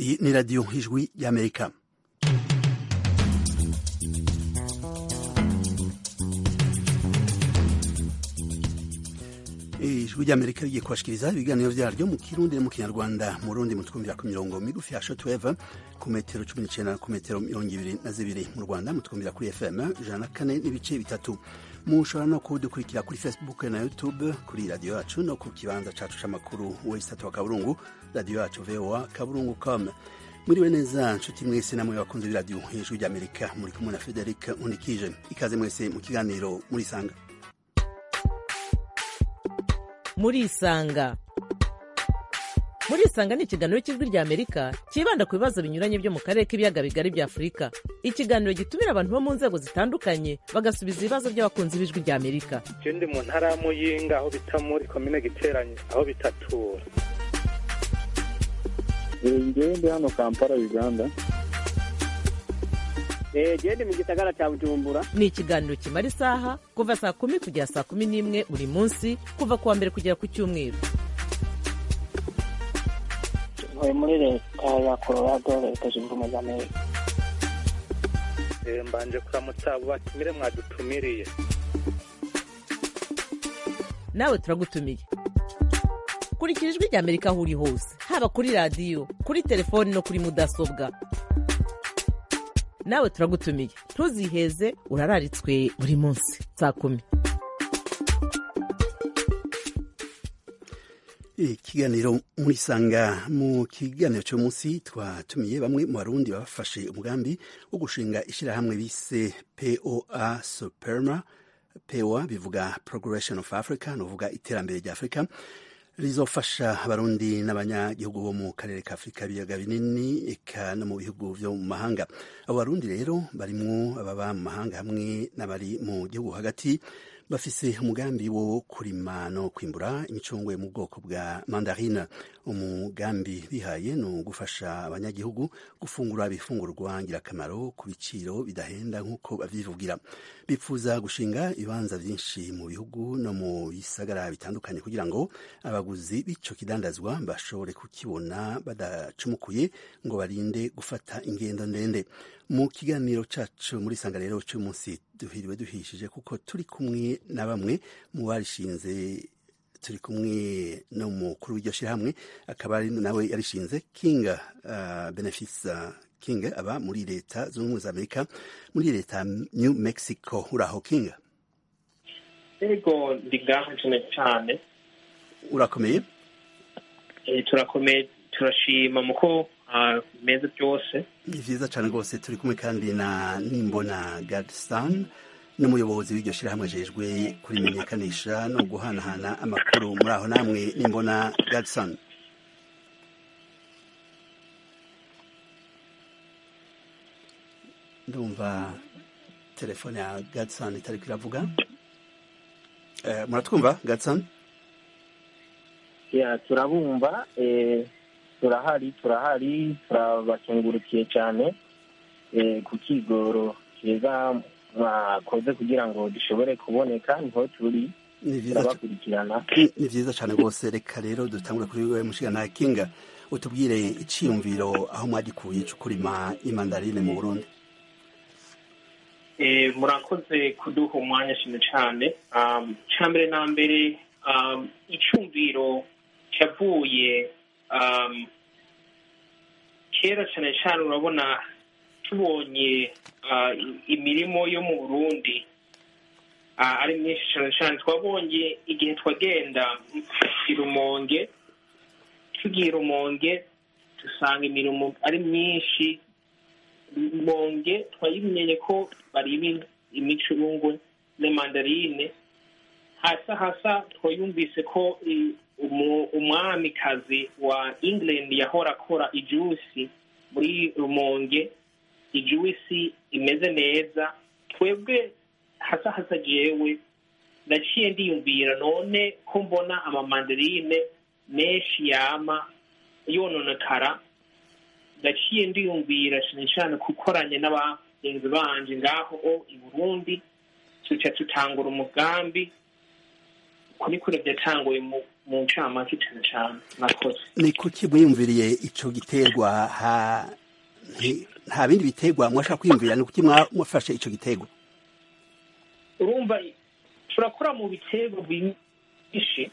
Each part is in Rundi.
Iyi ni radiyo ijwi y'Amerika. Ijwi ry'Amerika rigiye kubashikiriza ibiganiro vyaryo mu Kirundi no mu Kinyarwanda. Mu Burundi mutwumvira ku mirongo migufi ya shortwave ku metero 19 ku metero 22. Mu Rwanda mutwumvira kuri FM 104.3. Mushobora no kudukurikira kuri Facebook na YouTube kuri radio yacu no ku kibanza cacu c'amakuru website wa Kaburungu radio yacu voa.kaburungu.com. Muriwe neza nshuti mwese namwe bakunze b'iradio Ijwi ry'Amerika, muri kumwe na Frederic Unikije. Ikaze mwese mu kiganiro muri sanga. Murisanga ni ikiganiro cy'Ijwi ry'Amerika kibanda ku bibazo binyuranye byo mu karere k'ibiyaga bigari bya Afurika. Ikiganiro gitumira abantu bo mu nzego zitandukanye bagasubiza ibibazo by'abakunzi b'Ijwi ry'Amerika. Ndi mu ntara ya Muyinga aho bita muri commune Giteranye aho bitatura. Ndi hano Kampala Uganda. Ndi mu gisagara cya Bujumbura. Ni ikiganiro kimara isaha kuva saa 10 kugera saa 11 buri munsi kuva kuwa mbere kugera ku cyumweru. Muri leta ya Colorado leta zunze ubumwe za Amerika. Mbanje kuramutsa abo batumire mwadutumiriye. Nawe turagutumiye. Kurikira Ijwi ry'Amerika aho uri hose, haba kuri radio, kuri telefoni no kuri mudasobwa. Nawe turagutumiye. Ntuziheze, urararitswe buri munsi saa 10. Ikiganiro muri sanga. Mu kiganiro cyo munsi twatumiye bamwe mu Barundi bafashe umugambi wo gushinga ishirahamwe bise POA Superma. POA bivuga Progression of Africa, novuga iterambere rya Afrika, rizofasha abarundi n'abanyagihugu bo mu karere ka Afrika biyaga binini eka no mu bihugu vyo mu mahanga. Abo Barundi rero barimwo ababa mu mahanga hamwe n'abari mu gihugu hagati, bafise umugambi wo kurima no kwimbura imicungwe mu bwoko bwa mandarine. Umugambi bihaye no gufasha abanyagihugu gufungura ibifungurwa ngirakamaro ku biciro bidahenda nk'uko bavyivugira. Bipfuza gushinga ibibanza vyinshi mu bihugu no mu bisagara bitandukanye kugira ngo abaguzi b'ico kidandazwa bashobore kukibona badacumukuye ngo barinde gufata ingendo ndende. Mu kiganiro cacu muri sanga rero cy'umunsi duhiriwe duhishije kuko turi kumwe na bamwe mu barishinze. Turi kumwe no mukuru w'iryo shirahamwe akaba ari nawe yarishinze, King Benefice King, aba muri leta zunze ubumwe za Amerika, muri leta New Mexico. Uraho King? Ego ndigaho cyane. Urakomeye? Turakomeye, turashima muko meze byose. Ni vyiza cyane rwose. Turi kumwe kandi na Nimbona Godson, n'umuyobozi w'iryo shirahamwe jejwe kurimenyekanisha no guhanahana amakuru. Muri aho namwe Nimbona Godson? Ndumva telefone ya Godson itari kiravuga. Muratwumva Godson? Ya turabumva. Turahari turabakengurukiye cyane ku kigoro kiza mwakoze kugira ngo dushobore kuboneka niho turi turabakurikirana. Ni vyiza cyane rwose. Reka rero dutangure kuri wewe mushigana Kinga, utubwire iciyumviro aho mwagikuye cyo kurima imandarine mu Burundi. Murakoze kuduha umwanya cyane. Cyambere na mbere icumviro cyavuye kera cyane urabona tubonye imirimo yo mu Burundi ari myinshi cyane. Twabonye igihe twagenda Rumonge, tugiye Rumonge dusanga imirimo ari myinshi. Rumonge twayimenye ko bari imicurungwe n'mandarine. Hasa twayumvise ko umwamikazi wa England yahora akora ijuisi muri Rumonge, ijuisi imeze neza. Twebwe hasa jewe ndaciye ndiyumvira none ko mbona amamandarine menshi yama yononekara. Ndaciye ndiyumvira cyane gukoranya n'abagenzi banje ngaho i Burundi, tutangura umugambi. Kuri byatanguye mu ncamake cyane cyane nakoze. Ni kuki mwiyumviriye ico giterwa nta bindi biterwa mwashaka kwiyumvira, ni kuki mwafashe ico giterwa? Urumva turakora mu biterwa byinshi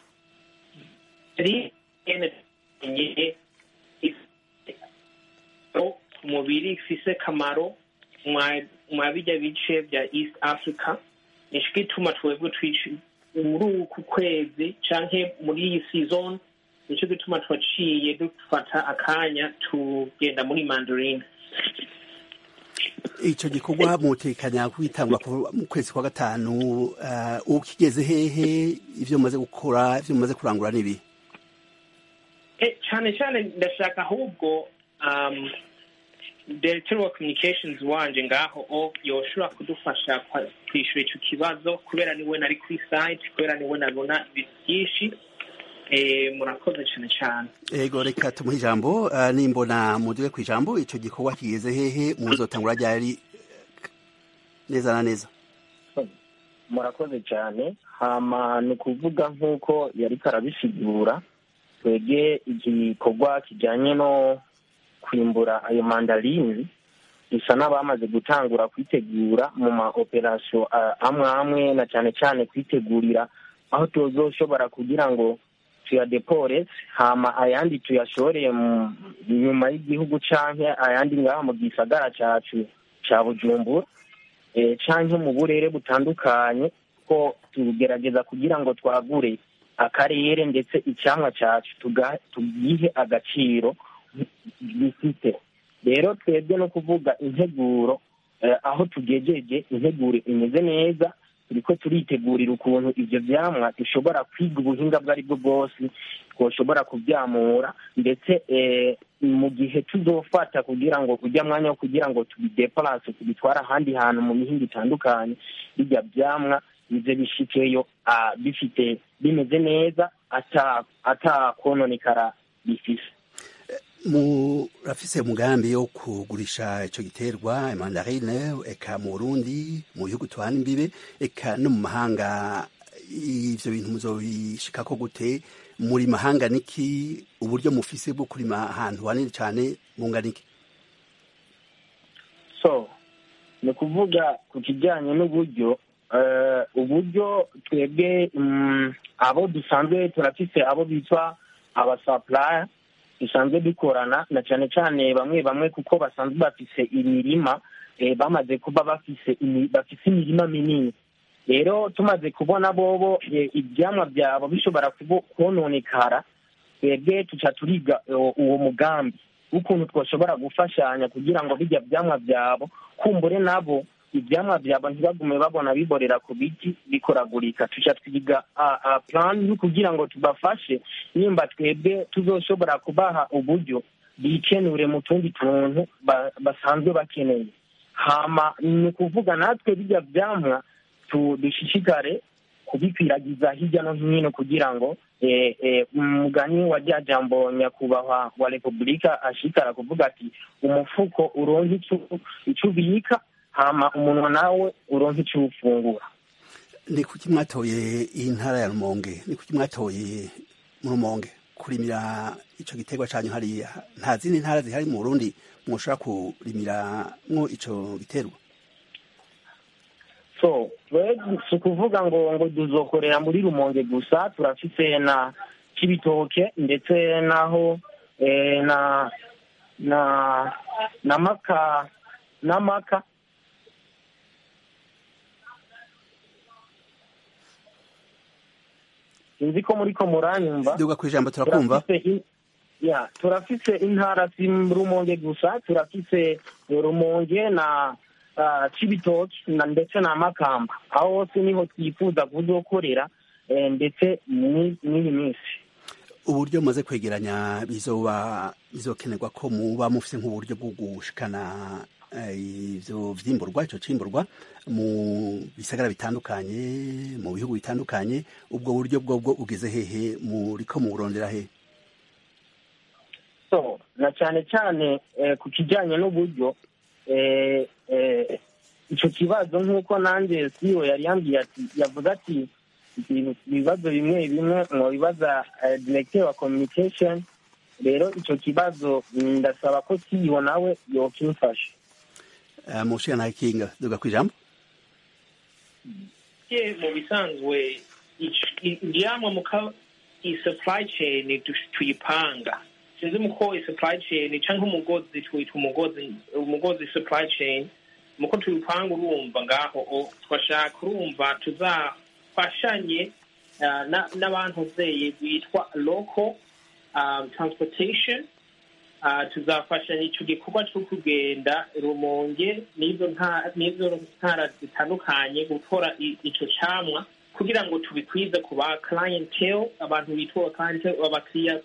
umubiri ifise kamaro mwa bijya bice bya East Africa, nico gituma twebwe muri uku kwezi canke muri iyi season, nico gituma twaciye dufata akanya tugenda muri mandarine. Ico gikorwa mutekanya kwitangwa mu kwezi kwa gatanu, ukigeze hehe? Ivyo mumaze gukora, ivyo mumaze kurangura nibi? Cyane cyane ndashaka ahubwo Director of Communications wanje ngaho yoshobora kudufasha kwishura ico kibazo, kubera niwe nari kuri site, kubera niwe nabona byinshi. Murakoze cyane cyane. Ego, reka tumuhe ijambo. Nimbona muduwe ku ijambo, ico gikorwa kigeze hehe? Muzotangura ryari neza na neza? Murakoze cyane. Hama ni kuvuga nk'uko yari karabisigura, twege igikorwa kijanye no kwimbura ayo mandarine dusa n'abamaze gutangura kwitegura mu ma operation amwe na cyane cyane kwitegurira aho tuzoshobora kugira ngo tuyadepore, hama ayandi tuyashoreye nyuma y'igihugu canke ayandi ngaho mu gisagara cacu ca Bujumbura canke mu burere butandukanye, ko tugerageza kugira ngo twagure akarere ndetse icyamwa cyacu tugihe agaciro bifite. Rero twebwe no kuvuga integuro aho tugejeje, integuro imeze neza, turiko turitegurira ukuntu ivyo vyamwa dushobora kwiga ubuhinga bwari bwo bwose twoshobora kuvyamura, ndetse mu gihe tuzofata kugira ngo ujya mwanya wo kugira ngo tubideplace tubitwara ahandi hantu mu mihinga itandukanye, bijya vyamwa bize bishikeyo bifite bimeze neza ata kononekara bifise. Murafise umugambi wo kugurisha ico giterwa mandarine eka mu Burundi, mu bihugu tuhana imbibe, eka no mu mahanga? Ivyo bintu muzobishikako gute? Muri mahanga niki? Uburyo mufise bwo kurima ahantu hanini cane mungana iki? ni kuvuga ku kijyanye n'uburyo uburyo twebwe abo dusanzwe turafise abo bitwa abasupplier dusanzwe dukorana na cyane cyane bamwe kuko basanzwe bafise imirima bamaze kuba bafise imirima minini. Rero tumaze kubona bobo ibyamwa byabo bishobora kononekara, twebwe tuca turiga uwo mugambi ukuntu twashobora gufashanya kugira ngo bijya byamwa byabo kumbure nabo ibyamwa byabo ntibagume babona biborera ku biti bikoragurika. Tuca twiga plan kugira ngo tubafashe nimba twebwe tuzoshobora kubaha uburyo bikenure mu tundi tuntu basanzwe bakeneye. Hama ni kuvuga natwe bijya byamwa dushishikare kubikwiragiza hirya no hino kugira ngo umugani wa rya jambo nyakubahwa wa Repubulika ashikara kuvuga ati umufuko uronka icyo ubika, hama umunwa nawe uronka icyo ufungura. Ni kuki mwatoye intara ya Rumonge? Ni kuki mwatoye mu Rumonge kurimira ico giterwa canyu hariya? Nta zindi ntara zihari mu Burundi mwoshobora kurimiramwo ico giterwa? Si ukuvuga ngo duzokorera muri Rumonge gusa, turafise na Cibitoke ndetse naho na Maka sinzi ko muriko muranyumva. Duga kwijambo turakumva. Turafise intara si Rumonge gusa, turafise Rumonge na Cibitoke ndetse na Makamba. Aho hose niho twifuza kuzokorera ndetse n'iyi minsi. Uburyo mumaze kwegeranya bizokenerwa ko muba mufise nk'uburyo bwo gushikana ivyo vyimburwa, ico cimburwa mu bisagara bitandukanye, mu bihugu bitandukanye. Ubwo buryo bwo ugeze hehe? Muriko muburondera hehe? Na cyane cyane ku kijyanye n'uburyo icyo kibazo nk'uko nanjye siyo yari yambwiye ati yavuga ati ibibazo bimwe bimwe mwobibaza directeur wa communication. Rero ico kibazo ndasaba ko kiyo nawe yokimfasha. Mushika na Kinga duga kwijambo. Mu bisanzwe ivyamwa muka i-supply chain tuyipanga. Sinzi muko i-supply chain canke umugozi twita umugozi supply chain muko tuyipanga urumva ngaho twashaka urumva tuzafashanye n'abantu zeye bitwa local transportation. Tuzafashanya ico gikorwa cyo kugenda Rumonge n'izo ntara zitandukanye gukora ico camwa kugira ngo tubikwize ku ba clientele, abantu bitwa clientele, abakiriya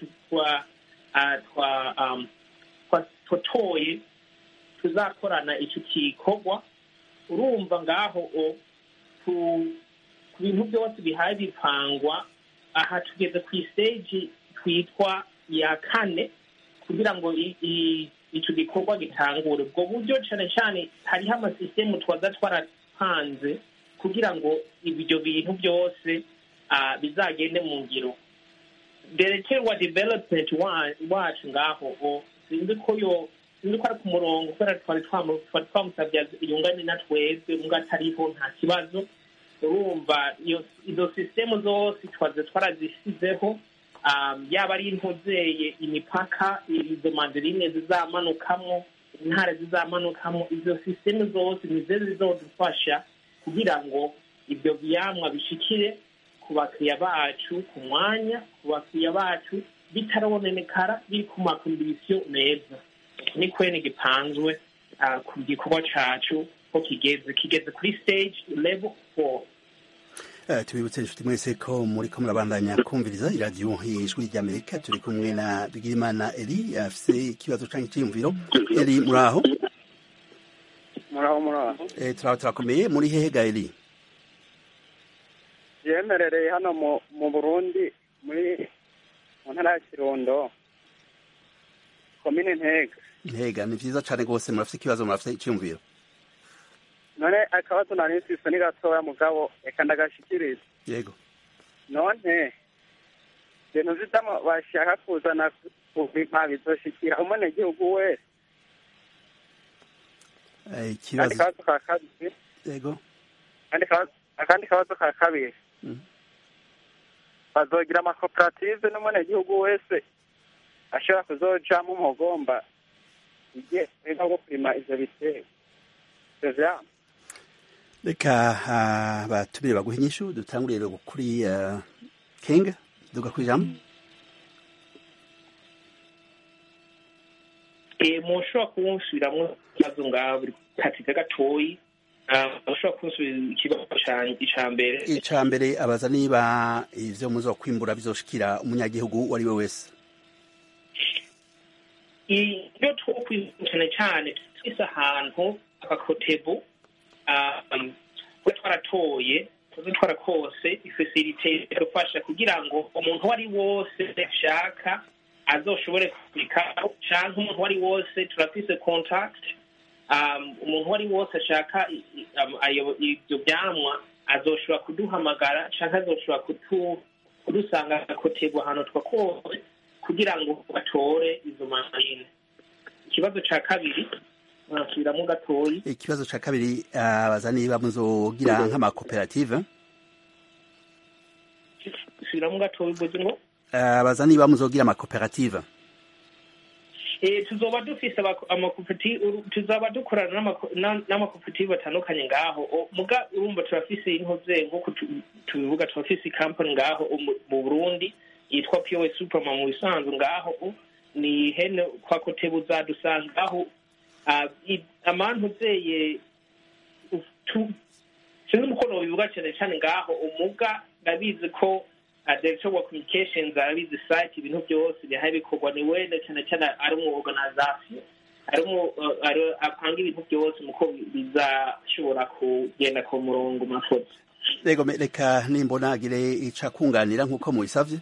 twatoye tuzakorana ico gikorwa. Urumva ngaho ku bintu byose bihaye bipangwa, aha tugeze ku stage twitwa ya kane kugira ngo ico gikorwa gitangure. Ubwo buryo cane cane hariho amasystemu twaza twarapanze kugira ngo ibyo bintu byose bizagende mu ngiro. Directeur wa development wacu ngaho sinzi ko ari ku murongo kubera twari twamusabye yungane na twebwe mbwa atariho nta kibazo. Urumva izo systemu zose twaze twarazisizeho, yaba ari intozeye imipaka izo mandarine zizamanukamo, intara zizamanukamo, izo systemu zose nizo zizodufasha kugira ngo ibyo vyamwa bishikire ku bakiriya bacu ku mwanya, ku bakiriya bacu bitarabonekara, biri ku makondisiyo meza. Ni kwene gipanzwe ku gikorwa cacu ko kigeze kuri stage level 4. Tubibutse inshuti mwese ko muriko murabandanya kumviriza iradiyo y'ijwi ry'Amerika. Turi kumwe na Bigirimana Eli afise ikibazo canke iciyumviro. Eli muraho? Muraho. Turakomeye. Muri hehe ga Eli? Yemerereye hano mu Burundi muri mu ntara ya Kirundo, komine Ntega. Ni vyiza cane rwose. Murafise ikibazo, murafise iciyumviro? None akabazo nari mfise ni gatoya mugabo eka ndagashikiriza. Yego. None ibintu vy'itama bashaka kuzana kubima bizoshikira umunyagihugu wese. Ikibazo ka kabiri. Yego. Akandi kabazo ka kabiri. Bazogira amakoperative n'umunyagihugu wese ashobora kuzojamwo umugomba igihe bwo kurima ivyo biterwa. Reka batumire baguha inyishu. Dutangurire rero kuri King duga kwijambo. Mushobora kunsubiramwo ikibazo ngaho buri katika gatoyi. Mushobora kunsubiza ikibazo ica mbere abaza niba ivyo muzokwimbura bizoshikira umunyagihugu wari we wese. Iyo twokwimura cyane twise ahantu akakotebo twaratoye twarakose ifacilite idufasha kugira ngo umuntu wari wose ashaka azoshobore kwikaho, canke umuntu wari wose turafise contact, umuntu wari wose ashaka ibyo byamwa azoshobora kuduhamagara canke azoshobora kudusanga akakotebo ahantu twakose kugira ngo batore izo mandarine. Ikibazo ca kabiri nasubiramo gatoyi. Ikibazo ca kabiri abaza niba muzogira nk'amakoperative. Subiramo gatoyi uvuze ngo abaza niba muzogira amakoperative. Tuzoba dufise amakoperative, tuzaba dukorana n'amakoperative atandukanye ngaho. Muga urumva turafise intoze nk'uko tubivuga, turafise company ngaho mu Burundi yitwa POS Supermarket mu bisanzwe ngaho ni hene kwa Kotebu zadusangaho amantu zeye sinzi umukono bivuga cyane ngaho umuga ndabizi ko director wa communications arabizi site ibintu byose bihaye bikorwa ni wende cyane ari mu organization ari apanga ibintu byose muko bizashobora kugenda ku murongo mafoto. Rego reka nimbona agire ica kunganira nkuko mubisavye.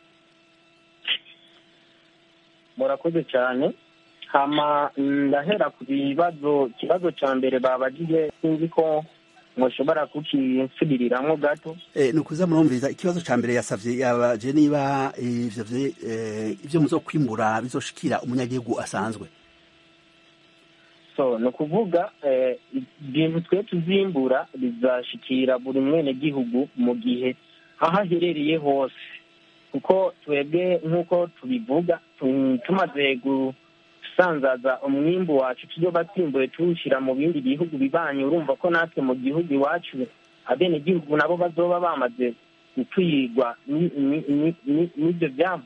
Murakoze cyane. Hama ndahera ku kibazo ca mbere babajije, sinzi ko mwoshobora kukisubiriramwo gato. Ni ukuza murumviriza ikibazo ca mbere yasavye yabaje niba ivyo muzokwimbura bizoshikira umunyagihugu asanzwe. So ni ukuvuga ibintu twe tuzimbura bizashikira buri mwene gihugu mu gihe aho aherereye hose, kuko twebwe nk'uko tubivuga tumaze gusanzaza umwimbu wacu tuzoba twimbuye tuwushyira mu bindi bihugu bibanyi, urumva ko natwe mu gihugu iwacu abene gihugu nabo bazoba bamaze gukwirwa n'ibyo byabo.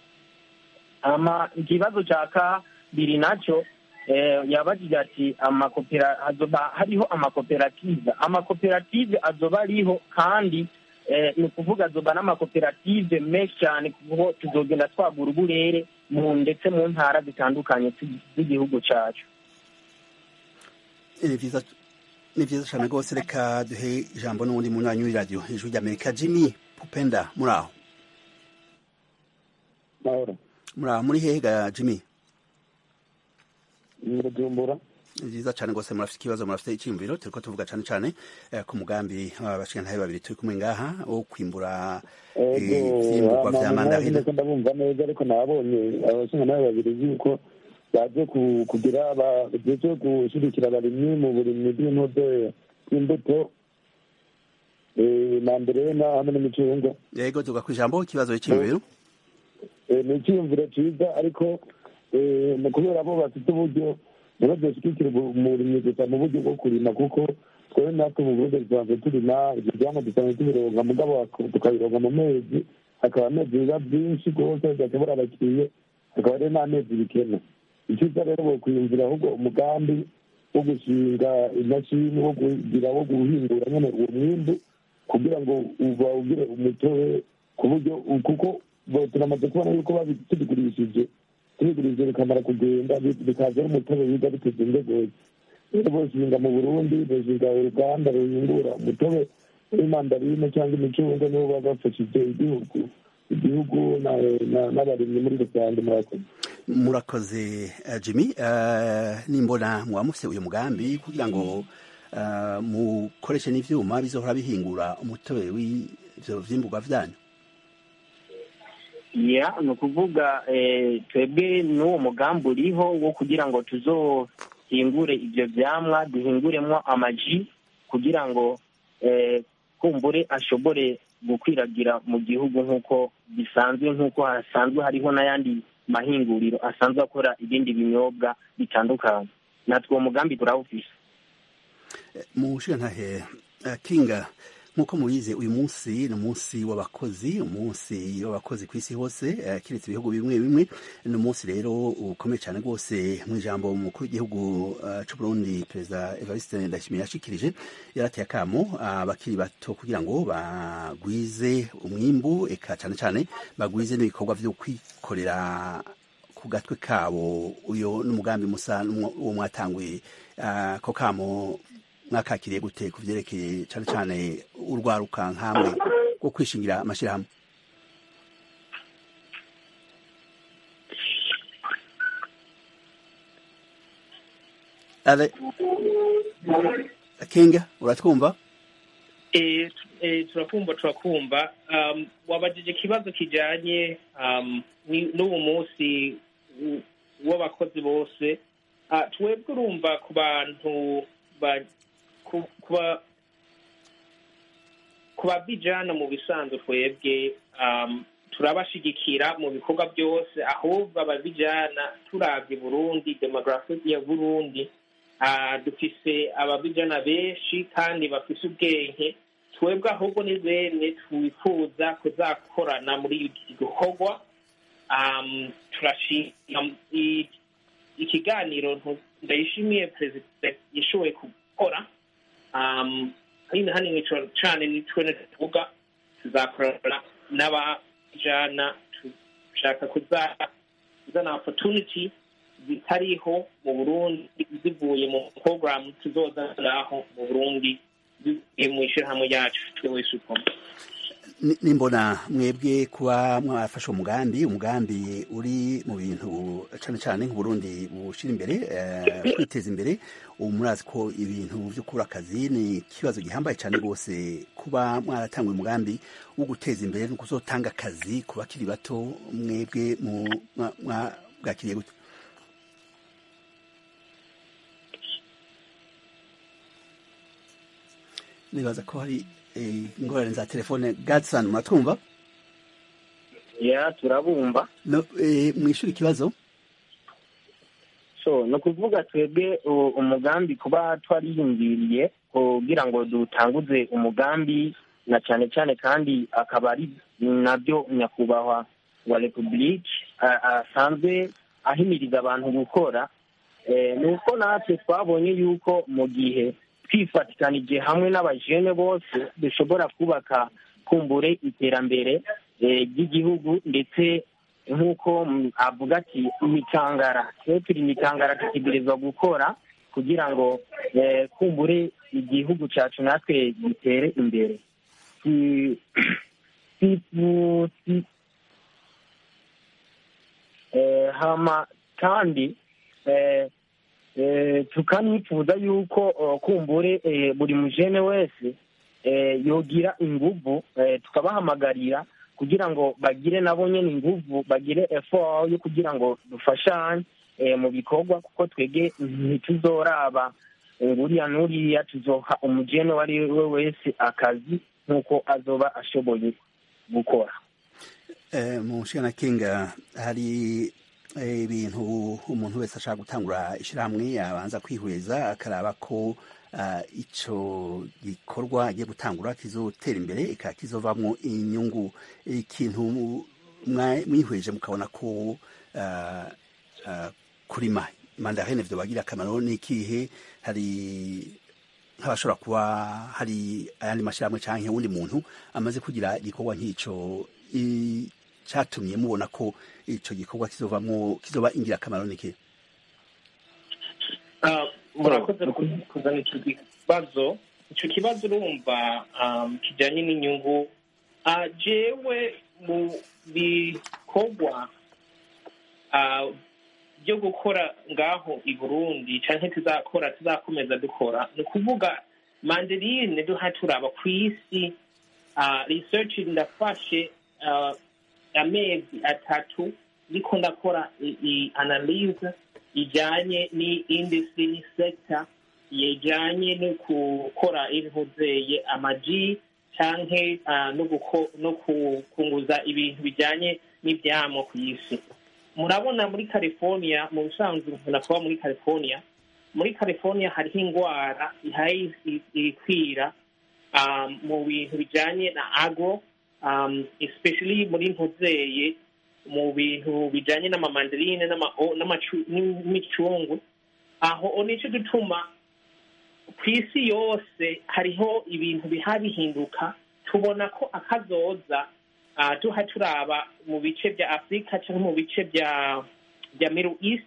Ikibazo cya kabiri nacyo yabajije ati hariho amakoperative azoba ariho, kandi ni ukuvuga azoba n'amakoperative menshi cyane, kuko tuzogenda twagura uburere ndetse mu ntara zitandukanye z'igihugu cyacu. Ni vyiza cyane rwose. Reka duhe ijambo n'ubundi munywanyi w'iradiyo Ijwi ry'Amerika. Jimmy Pupenda, muraho? Muraho, muri hehe ga Jimmy? Bujumbura. Ni vyiza cyane rwose. Murafite ikibazo, murafite icyiyumviro? turiko tuvuga cyane cyane ku mugambi w'abashingantahe babiri turi kumwe ngaha wo kwimbura ivyimburwa vya mandarine. Ndabumva neza, ariko nabonye abashingantahe babiri yuko baje kugira baje gushigikira abarimyi mu burimyi bw'imbuto mandarine hamwe n'imicungwe. Yego, tuga ku ijambo ikibazo cy'imviro. Ni icyiyumviro cyiza, ariko mu kubera bo bafite uburyo ntibazoshyigikire umurimyi gusa mu buryo bwo kurima, kuko twebwe natwe mu Burundi dusanzwe turima ibyo byamwa, dusanzwe tubironka, mugabo tukabironka mu mezi, hakaba amezi biba byinshi rwose bidashobora abakiriye, hakaba rero n'amezi bikena. Icyiza rero bokwiyumvira ahubwo umugambi wo gushinga imashini wo guhingura nyene uwo mwimbu, kugira ngo bawugire umutobe, ku buryo kuko turamaze kubona yuko tubigurishije bikamara kugenda bikaza umutobe wiga biteze imbere. Rero boshinga mu Burundi, boshinga uruganda ruhingura umutobe w'imandarine cyangwa imicungwe, nibo baba bafashije igihugu n'abarimyi muri rusange. Murakoze Jimmy. Nimbona mwamufise uyu mugambi kugira ngo mukoreshe n'ivyuma bizohora bihingura umutobe w'ivyo vyimburwa vyanyu. Ni ukuvuga twebwe n'uwo mugambi uriho wo kugira ngo tuzohingure ibyo byamwa, duhinguremo amaji, kugira ngo kumbure ashobore gukwiragira mu gihugu nk'uko bisanzwe, nk'uko hasanzwe hariho n'ayandi mahinguriro asanzwe akora ibindi binyobwa bitandukanye. Natwe uwo mugambi turawufise. Mushingantahe Kinga, nk'uko mubizi uyu munsi ni umunsi w'abakozi ku isi hose, kiretse ibihugu bimwe bimwe. ni umunsi rero ukomeye cyane rwose. mu ijambo umukuru w'igihugu cy'u Burundi Perezida Evariste Ndayishimiye yashikirije, yarateye akamo abakiri bato kugira ngo bagwize umwimbu, eka cyane cyane bagwize n'ibikorwa vyo kwikorera ku gatwe kabo. uyo n'umugambi musa uwo mwatanguye, ko kamo mwakakiriye gute ku vyerekeye cyane cyane urwaruka nkamwe rwo kwishingira amashirahamwe? Kinga, uratwumva? turakumva. Wabajije ikibazo kijanye n'uwo munsi w'abakozi bose. Twebwe urumva ku bantu ku babijana mu bisanzwe twebwe turabashigikira mu bikorwa byose, ahubwo ababijana turavye Burundi, demographic ya Burundi, dufise ababijana benshi kandi bafise ubwenge. Twebwe ahubwo ni bene twifuza kuzakorana muri iki gikorwa. Turashima ikiganiro Ndayishimiye Perezida yashoboye gukora. Hano cyane nitwe tuvuga tuzakorana n'abajana, dushaka kuzana opportunity zitariho mu Burundi zivuye mu program tuzozanaho mu Burundi zivuye mu ishirahamwe ryacu twese uko. nimbona mwebwe kuba mwafashe umugambi uri mu bintu cyane cyane nk'Uburundi bushira imbere kwiteza imbere ubu murazi ko ibintu byo kubura akazi ni ikibazo gihambaye cyane rwose kuba mwaratanga umugambi wo guteza imbere no kuzotanga akazi ku bakiri bato mwebwe mwabwakiriye gute? nibaza ko hari ingorane za telefone. Gatsan, muratwumva? ya turabumva. Mwishura ikibazo. So no kuvuga twebwe umugambi kuba twariyumviriye kugira ngo dutanguze umugambi na cyane cyane kandi akaba ari nabyo nyakubahwa wa Republique asanzwe ahimiriza abantu gukora, nuko natwe twabonye yuko mu gihe twifatikanije hamwe n'abajene bose dushobora kubaka kumbure iterambere ry'igihugu, ndetse nk'uko avuga ati imikangara, twe turi imikangara dutegerezwa gukora kugira ngo kumbure igihugu cyacu natwe gitere imbere. Hama kandi tukanifuza yuko kumbure buri mujene wese yogira inguvu, tukabahamagarira kugira ngo bagire nabo nyene inguvu, bagire effort yo kugira ngo dufashanye mu bikorwa, kuko twege ntituzoraba nguriya nuriya, tuzoha umujene wari we wese akazi nk'uko azoba ashoboye gukora. Mu nshingano Kinga, hari ibintu umuntu wese ashaka gutangura ishyirahamwe abanza kwihweza akaraba ko ico gikorwa agiye gutangura kizotera imbere kizovamwo inyungu. Ikintu mwihweje mukabona ko kurima mandarine vyo bagira akamaro ni ikihe? Hari nk'abashobora kuba hari ayandi mashyirahamwe canke uwundi muntu amaze kugira igikorwa nk'ico cyatumye mubona ko ico gikorwa kizoba ingirakamaro niki? Murakoze kuzana ico kibazo. Ico kibazo urumva kijanye n'inyungu. Jewe mu bikorwa byo gukora ngaho i Burundi canke tuzakomeza dukora, ni ukuvuga mandarine duha turaba kw'isi. Research ndafashe amezi 3 ndiko ndakora analyse ijanye ni industry ni sector yejanye no gukora ibivuzeye amaji canke no kunguza ibintu bijanye n'ivyamo ku isi. Murabona muri California, mu bisanzwe nkunda kuba muri California hariho ingwara ihaye ikwira mu bintu bijanye na agro, especially muri mpuzeye mu bintu bijanye n'amamandarine n'imicungwe. Aho nico gituma kw'isi yose hariho ibintu bihinduka. Tubona ko akazoza duha turaba mu bice bya Afrika cyangwa mu bice bya Middle East,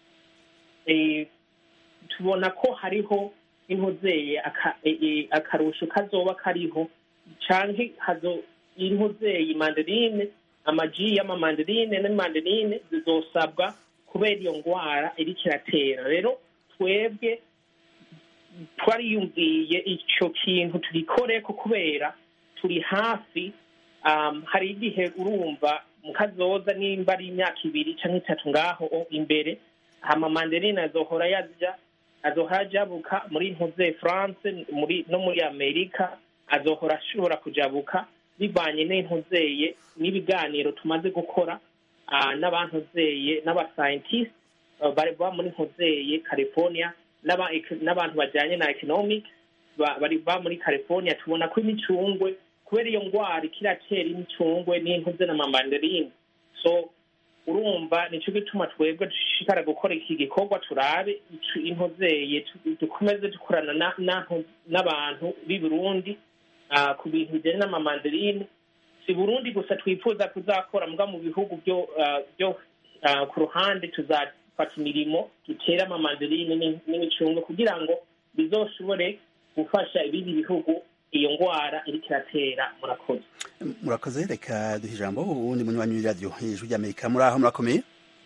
tubona ko hariho impuzeye akarusho kazoba kariho, canke impuzeye mandarine, amaji y'amamandarine n'amandarine zizosabwa kubera iyo ngwara iriko iratera. Rero twebwe twariyumviye ico kintu tugikoreko kubera turi hafi. Hari igihe urumva mukazoza nimba ari imyaka 2 canke 3 ngaho imbere, amamandarine azohora ajabuka muri mpuze France, no muri Amerika, azohora ashobora kujabuka bivanye n'impuzeye n'ibiganiro tumaze gukora n'abantuzeye n'abascientists bari ba muri mpuzeye California n'abantu bajyanye na economics bari ba muri California. Tubona ko imicungwe kubera iyo ngwara kiratera imicungwe n'impuze n'amamandarine. So urumva nico gituma twebwe dushikara gukora iki gikorwa, turabe impuzeye dukomeze dukorana n'abantu b'i Burundi ku bintu bijyanye n'amamandarine. Si Burundi gusa twifuza kuzakora, mbwa mu bihugu byo ku ruhande tuzafata imirimo dutera amamandarine n'imicungwe kugira ngo bizoshobore gufasha ibindi bihugu iyo ngwara iriko iratera. Murakoze. Murakoze, reka duhe ijambo uwundi munywanyi w'iradiyo ijwi ry'Amerika. Muraho, murakomeye?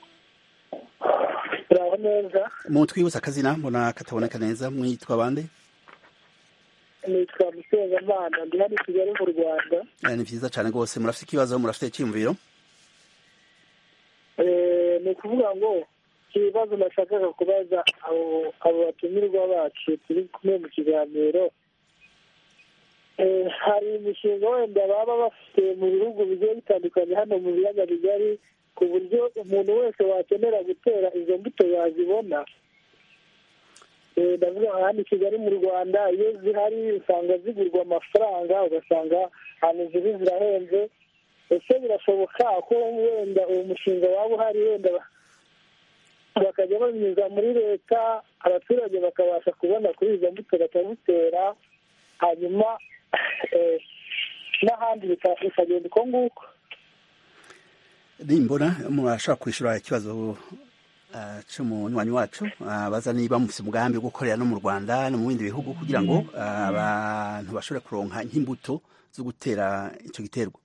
turaho neza. Mutwibutsa akazina mbona kataboneka neza, mwitwa bande? nitwa Musengimana, ndi hano i Kigali mu Rwanda. Ni vyiza cane rwose. Murafite ikibazo, murafite icyiyumviro? Ni ukuvuga ngo ikibazo nashakaga kubaza abo batumirwa bacu turi kumwe mu kiganiro, hari imishinga wenda baba bafite mu bihugu bigiye bitandukanye hano mu biyaga bigari, ku buryo umuntu wese wakenera gutera izo mbuto yazibona. ndavuga hano i Kigali mu Rwanda, iyo zihari usanga zigurwa amafaranga, ugasanga ahantu ziri zirahenze. Ese birashoboka ko wenda uwo mushinga waba uhari, wenda bakajya banyuza muri leta, abaturage bakabasha kubona kuri izo mbuto bakazitera, hanyuma n'ahandi bikagenda uko nguko? Nimbona murashaka kwishura ikibazo cy'umunywanyi wacu baza niba mufite umugambi wo gukorera no mu Rwanda no mu bindi bihugu kugira ngo abantu bashobore kuronka nk'imbuto zo gutera icyo giterwa.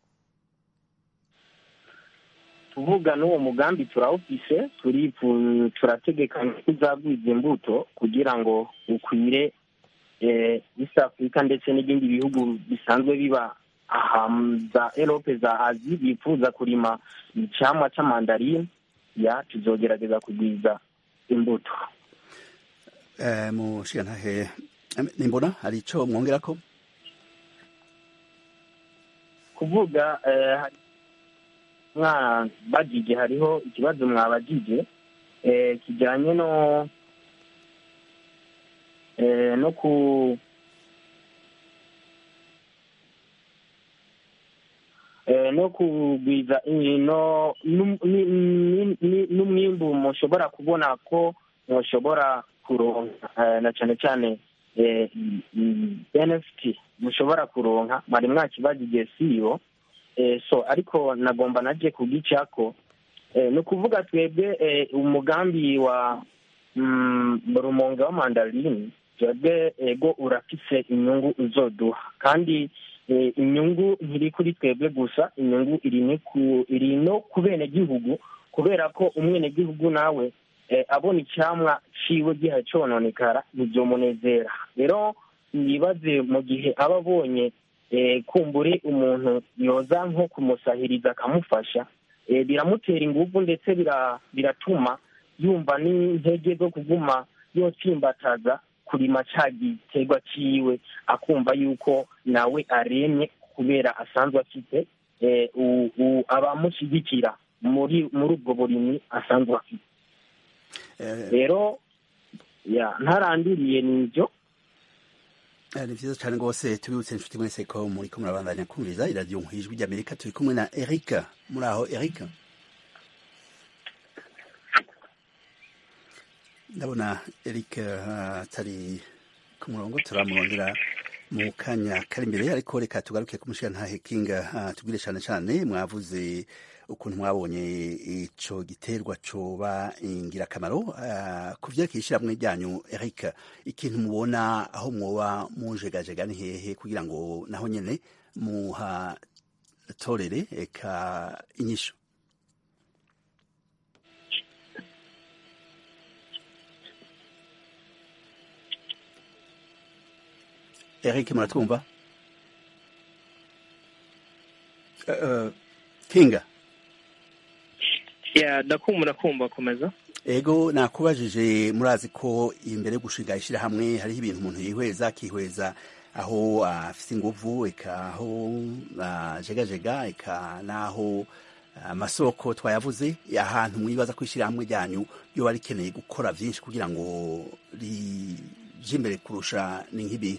tuvuga n'uwo mugambi turawufise, turategekanya kuzagwiza imbuto kugira ngo ukwire East Africa ndetse n'ibindi bihugu bisanzwe biba za Europe za Azi bifuza kurima icamwa c'amandarine. Tuzogerageza kugwiza imbuto. Mushigantahe Nimbona hari ico mwongerako? Kuvuga bagije, hariho ikibazo mwabagije kijyanye no kugwiza n'umwimbu mushobora kubona ko mushobora kuronka, na cyane cyane benefit mushobora kuronka. mwari mwakibagije siyo, ariko nagomba naje kugicako. ni ukuvuga twebwe umugambi wa Rumonge wa mandarine, twebwe ego urafise inyungu uzoduha, kandi inyungu ntiri kuri twebwe gusa, inyungu iri no ku benegihugu, kubera ko umwenegihugu nawe abona icyamwa ciwe giha cononekara ntibyomunezera. rero nibaze mu gihe aba abonye kumbure umuntu yoza nko kumusahiriza akamufasha, biramutera ingufu ndetse biratuma yumva n'intege zo kuguma yotsimbataza kurima ca giterwa ciwe, akumva yuko nawe aremye kubera asanzwe afite abamushyigikira muri ubwo burimyi asanzwe afite. rero ntarandiriye n'ibyo. Ni vyiza cyane rwose. Tubibutse inshuti mwese ko muriko murabandanya kumviriza iradiyo ijwi ry'Amerika. Turi kumwe na Eric. Muri aho Eric? Ndabona Eric atari ku murongo, turamurondera mu kanya kari imbere, ariko reka tugaruke ku mushigantahe Kinga. Tubwire cyane cyane, mwavuze ukuntu mwabonye ico giterwa coba ingirakamaro ku vyerekeye ishyirahamwe ryanyu. Eric, ikintu mubona aho mwoba mujegajega ni hehe kugira ngo naho nyene muhatorere eka inyishu? Eric, muratwumva? Kinga? Ndakumva komeza. Ego nakubajije, murazi ko imbere yo gushinga ishyirahamwe hariho ibintu umuntu yihweza, akihweza aho afite inguvu, eka aho jegajega, eka naho amasoko twayavuze. Ahantu mwibaza ko ishyirahamwe ryanyu ryoba rikeneye gukora vyinshi kugira ngo rije imbere kurusha ni nk'ibi?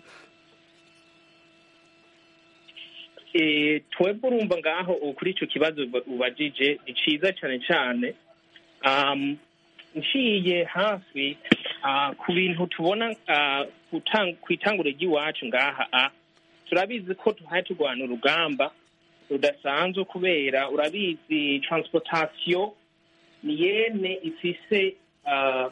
Twebwe urumva ngaho kuri ico kibazo ubajije ni ciza cyane cyane. Nciye hafi ku bintu tubona kw'itangure ry'iwacu ngaha, turabizi ko tuhaye turwana urugamba rudasanzwe, kubera urabizi transportation ni yene ifise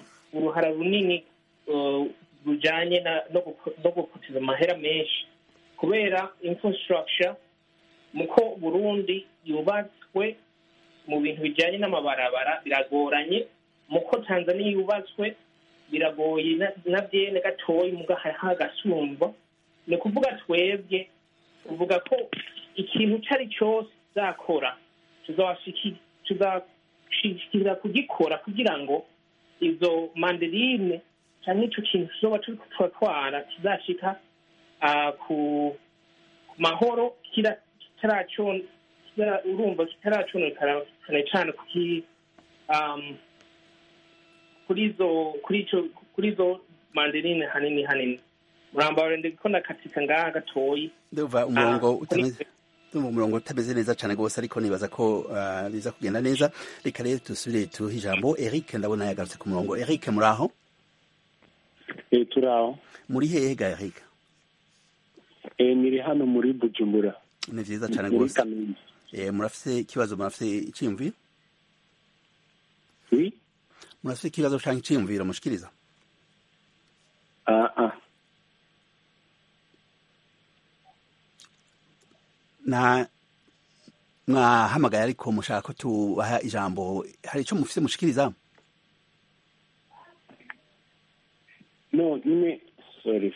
uruhara runini rujanye no gukutiza amahera menshi kubera infrastructure muko Burundi yubatswe mu bintu bijyanye n'amabarabara biragoranye, muko Tanzania yubatswe biragoye na byene gatoyi muga hagasumba. Ni kuvuga twebwe uvuga ko ikintu cyari cyose zakora tuzashikira kugikora kugira ngo izo mandarine cyangwa icyo kintu tuzoba turi kutwara kizashika ku mahoro urumva kitaracunekara cyane kuri izo mandarine hanini murambara ndiko ndakatika ngaha gatoyi ndumva umurongo utameze neza cyane rwose, ariko nibaza ko biza kugenda neza. Reka rero dusubire tuhe ijambo Eric, ndabona yagarutse ku murongo. Eric, muri aho? Turi aho. Muri hehe ga Eric? Niri hano muri Bujumbura. Ni vyiza cyane rwose. Murafise ikibazo, murafise iciyumviro? Oui. Murafise ikibazo canke iciyumviro mushikiriza? Na mwahamagaye ariko mushaka ko tubaha ijambo, hari icyo mufise mushikiriza? No, sorry,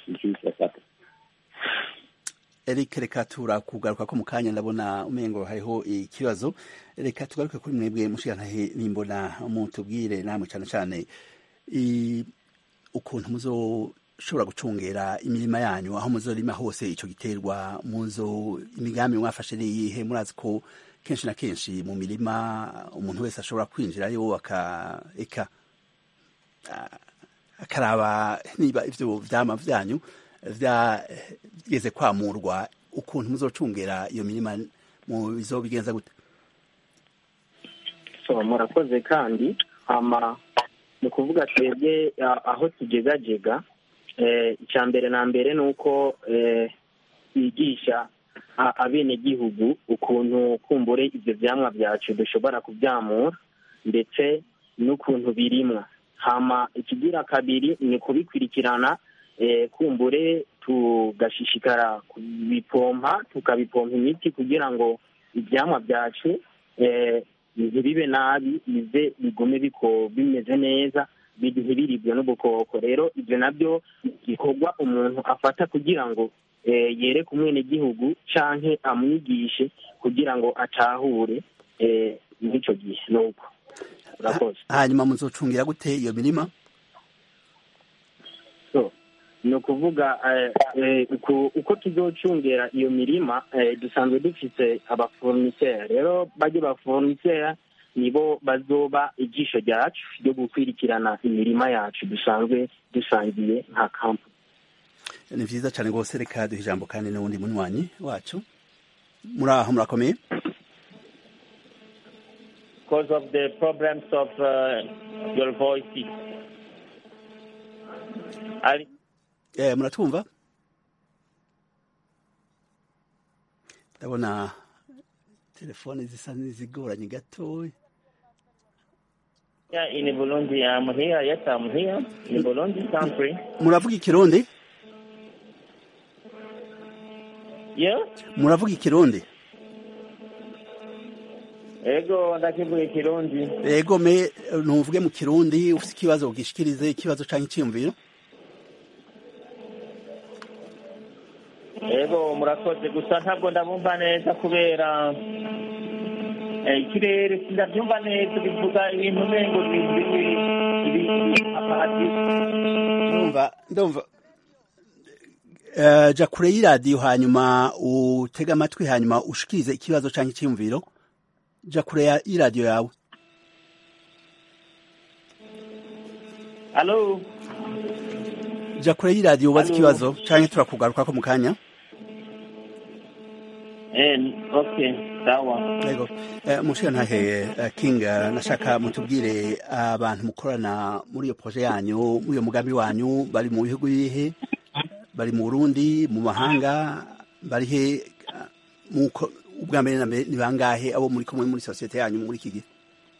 Eric, reka turakugaruka ko mu kanya, ndabona umengo hariho ikibazo. Reka tugaruke kuri mwebwe mushigantahe, nimbona mutubwire namwe cyane cyane ukuntu muzoshobora gucungera imirima yanyu, aho muzorima hose ico giterwa, imigambi mwafashe niyihe? Murazi ko kenshi na kenshi mu mirima umuntu wese ashobora kwinjirayo akaraba niba ivyo vyama vyanyu vyageze kwamurwa, ukuntu muzocungera iyo mirima bizobigenza gute? Murakoze. kandi ni ukuvuga twebwe aho tugegajega, icya mbere na mbere ni uko twigisha abenegihugu ukuntu kumbure ibyo vyamwa vyacu dushobora kuvyamura ndetse n'ukuntu birimwa. Ikigira kabiri ni kubikurikirana, kumbure tugashishikara kubipompa, tukabipompa imiti kugira ngo ivyamwa vyacu ntibibe nabi, bize bigume bimeze neza, ntibiribwe n'ubukoko. Rero ibyo nabyo gikorwa umuntu afata kugira ngo yereke umwenegihugu canke amwigishe kugira ngo atahure n'icyo gihe. Nuko urakoze. Hanyuma muzocungira gute iyo mirima? ni ukuvuga uko tuzocungera iyo mirima, dusanzwe dufite abafournisseur. Rero bajye bafournisseur nibo bazoba ijisho ryacu ryo gukwirikirana imirima yacu dusanzwe dusangiye nka kampu. Ni vyiza cyane rwose. Reka duhe ijambo kandi n'uwundi munywanyi wacu. Muraho, murakomeye? Because of the problems of your voice. Muratwumva? Ndabona telefone zisa n'izigoranye gatoya. Yeah, in Burundi, I'm here. Yes, I'm here. In Burundi country. Muravuga Ikirundi? Yeah? Muravuga Ikirundi? Ego, ndakivuga Ikirundi. Ego, ntuvuge mu Kirundi, ufite ikibazo ugishikirize, ikibazo canke iciyumviro? Ego, murakoze, gusa ntabwo ndabumva neza kubera ikirere sindabyumva neza, bivuga ibintu mengo ndumva ja kure y'iradiyo hanyuma utega amatwi hanyuma ushikirize ikibazo canke iciyumviro. Ja kure y'iradiyo yawe. Hello? Ja kure y'iradiyo ubaze ikibazo canke turakugaruka ko mu kanya. Okay, sawa. Yego. Mushigantahe King, nashaka mutubwire abantu mukorana muri iyo projet yanyu, muri iyo mugambi wanyu, bari mu bihugu bihe, bari mu Burundi, mu mahanga, bari he, ubwa mbere na mbere ni bangahe abo muri kumwe muri societe yanyu muri iki gihe?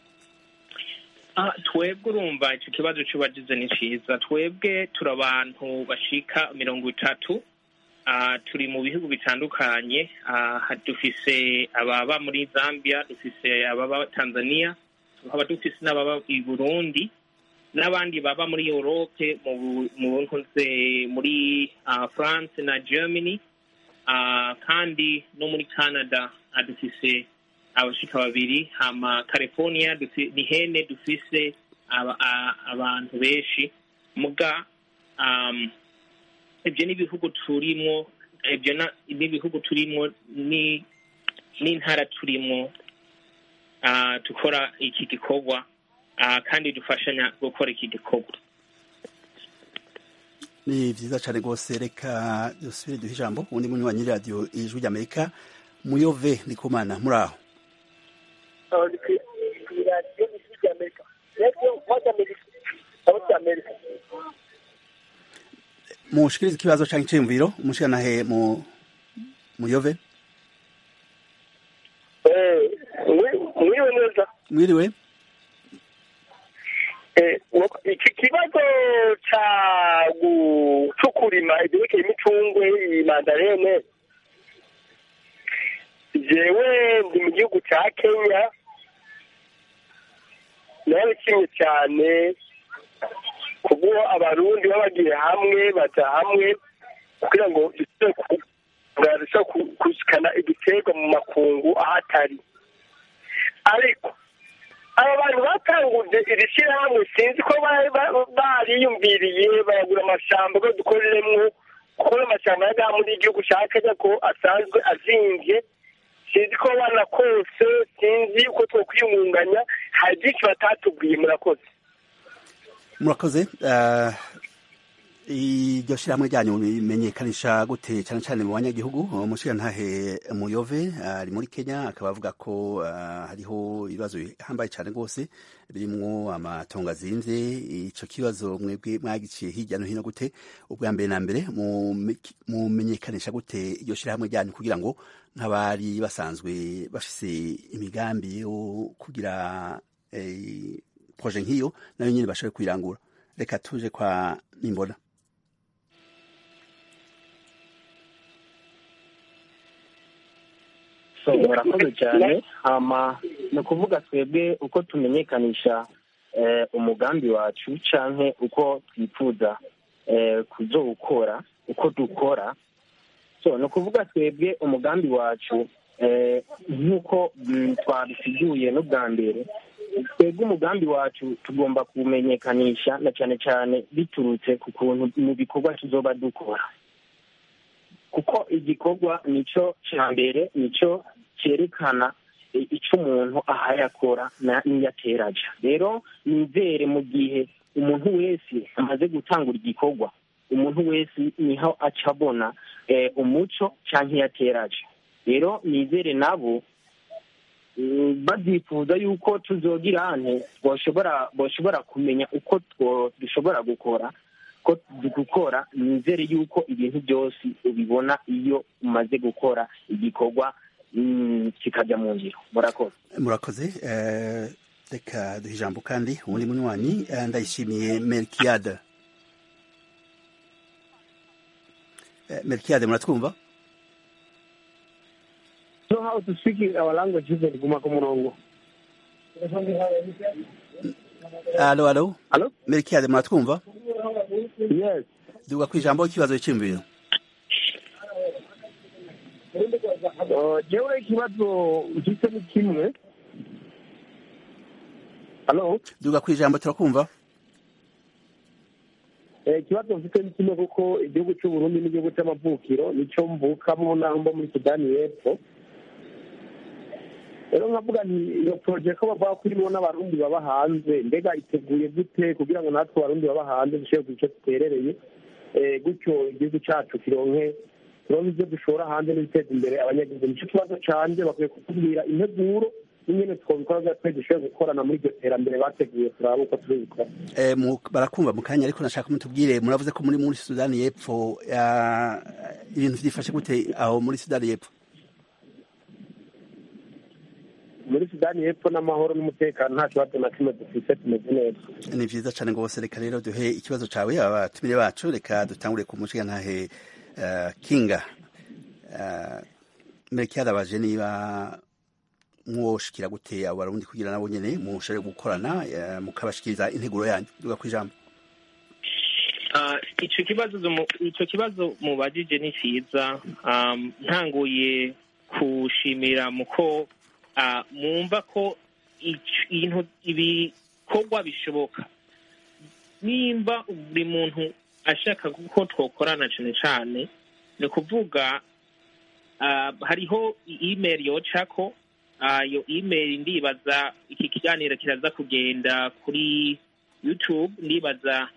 Twebwe urumva icyo kibazo cyubagize ni cyiza. Twebwe turi abantu bashika 30 turi mu bihugu bitandukanye, dufise ababa muri Zambia, dufise ababa Tanzania, tukaba dufise n'ababa i Burundi n'abandi baba muri Europe muri France na Germany, kandi no muri Canada dufise abashika babiri, hama California ni hene dufise abantu benshi muga ibyo n'ibihugu turimo, n'ibihugu turimo n'intara turimo dukora iki gikorwa, kandi dufashanya gukora iki gikorwa. Ni vyiza cane rwose. Reka dusubire duhe ijambo undi munywanyi radio Ijwi ry'Amerika, Muyove Ndikumana, muri aho? Mushikirize ikibazo canke iciyumviro, umushikanahe Muyove. Mwiriwe neza. Mwiriwe. Iki kibazo cyo kurima ibyerekeye imicungwe, mandarene, jewe ndi mu gihugu cya Kenya, narabishimye cyane kuko abarundi babagiye hamwe baja hamwe kugira ngo dushobore gushikana igiterwa mu makungu ahatari. Ariko aba bantu batanguje iri shyirahamwe sinzi ko bariyumviriye baragura amashamba ko dukoreremwo, kuko amashamba yagaha muri igihugu cya Kenya ko asanzwe azimvye, sinzi ko bana kose, sinzi uko twokwiyungunganya, hari byinshi batatubwiye. Murakoze. Iryo shyirahamwe ryanyu bimenyekanisha gute cyane cyane mu banyagihugu? Umushikirantahe Muyove ari muri Kenya, akaba avuga ko hariho ibibazo bihambaye cyane rwose birimwo amatongo azimvye. Ico kibazo mwebwe mwagiciye hirya no hino gute? Ubwa mbere na mbere mumenyekanisha gute iryo shyirahamwe ryanyu kugira ngo nk'abari basanzwe bafise imigambi yo kugira projet nk'iyo nayo nyine bashobore kwirangura? Reka tuje kwa Nimbona. Murakoze cyane. Ni ukuvuga twebwe uko tumenyekanisha umugambi wacu canke uko twifuza kuzowukora, uko dukora. Ni ukuvuga twebwe umugambi wacu nk'uko twabisiguye n'ubwa mbere, twebwe umugambi wacu tugomba kumenyekanisha na cyane cyane biturutse ku kuntu mu bikorwa tuzoba dukora, kuko igikorwa nico cya mbere, nico cyerekana icyo umuntu ahayakora n'iyo ateraja. Rero nizere mu gihe umuntu wese amaze gutangura igikorwa, umuntu wese niho aca abona umuco cyangwa iyo ateraja. Rero nizere nabo badifuza yuko tuzogira ane boshobora kumenya uko dushobora gukora ko dukora. Nizere yuko ibintu byose ubibona iyo umaze gukora igikorwa kikajya mu ngiro. Murakoze. Reka duhe ijambo kandi ubundi munywanyi, Ndayishimiye Melkiade. Melkiade, muratwumva? So how to speak our language is guma ku murongo. Allo? Melkiade, muratwumva? Yes. Duga ku ijambo ikibazo cy'imviro. Jewe ikibazo mfite ni kimwe. Allo? Duga ku ijambo turakumva. Ikibazo mfite ni kimwe kuko igihugu cy'u Burundi n'igihugu cy'amavukiro nico mvukamo naho mba muri Sudani y'Epfo. Rero nkavuga nti iyo project ko bavuga ko irimo n'abarundi baba hanze, mbega iteguye gute kugira ngo natwe abarundi baba hanze dushobore kugice duterereye gutyo igihugu cyacu kironke ibyo dushora hanze n'ibiteza imbere abanyagihugu? Nicyo kibazo canje, bakwiye kutubwira integuro n'ingene twabikora twe dushobore gukorana muri iryo terambere bateguye, turaba uko tubikora. Barakumva mu kanya, ariko nashaka mutubwire, muravuze ko muri Sudani y'Epfo, ibintu byifashe gute aho muri Sudani y'Epfo? Muri Sudani y'Epfo n'amahoro n'umutekano nta kibazo na kimwe dufise, tumeze neza. Ni vyiza cane rwose. Reka rero duhe ikibazo cawe abatumire bacu. Reka dutangure ku mushikirantahe Kinga Melchior abaje niba mwoshikira gute abo barundi kugira nabo nyene mushobore gukorana mukabashikiriza integuro yanyu duga kwijambo. Ico kibazo mubajije ni ciza. Ntanguye kushimira muko mwumva ko ibikorwa bishoboka nimba buri muntu ashaka ko twokorana cane cane ni kuvuga hariho email yocako iyo email ndibaza iki kiganiro kiraza kugenda kuri YouTube ndibaza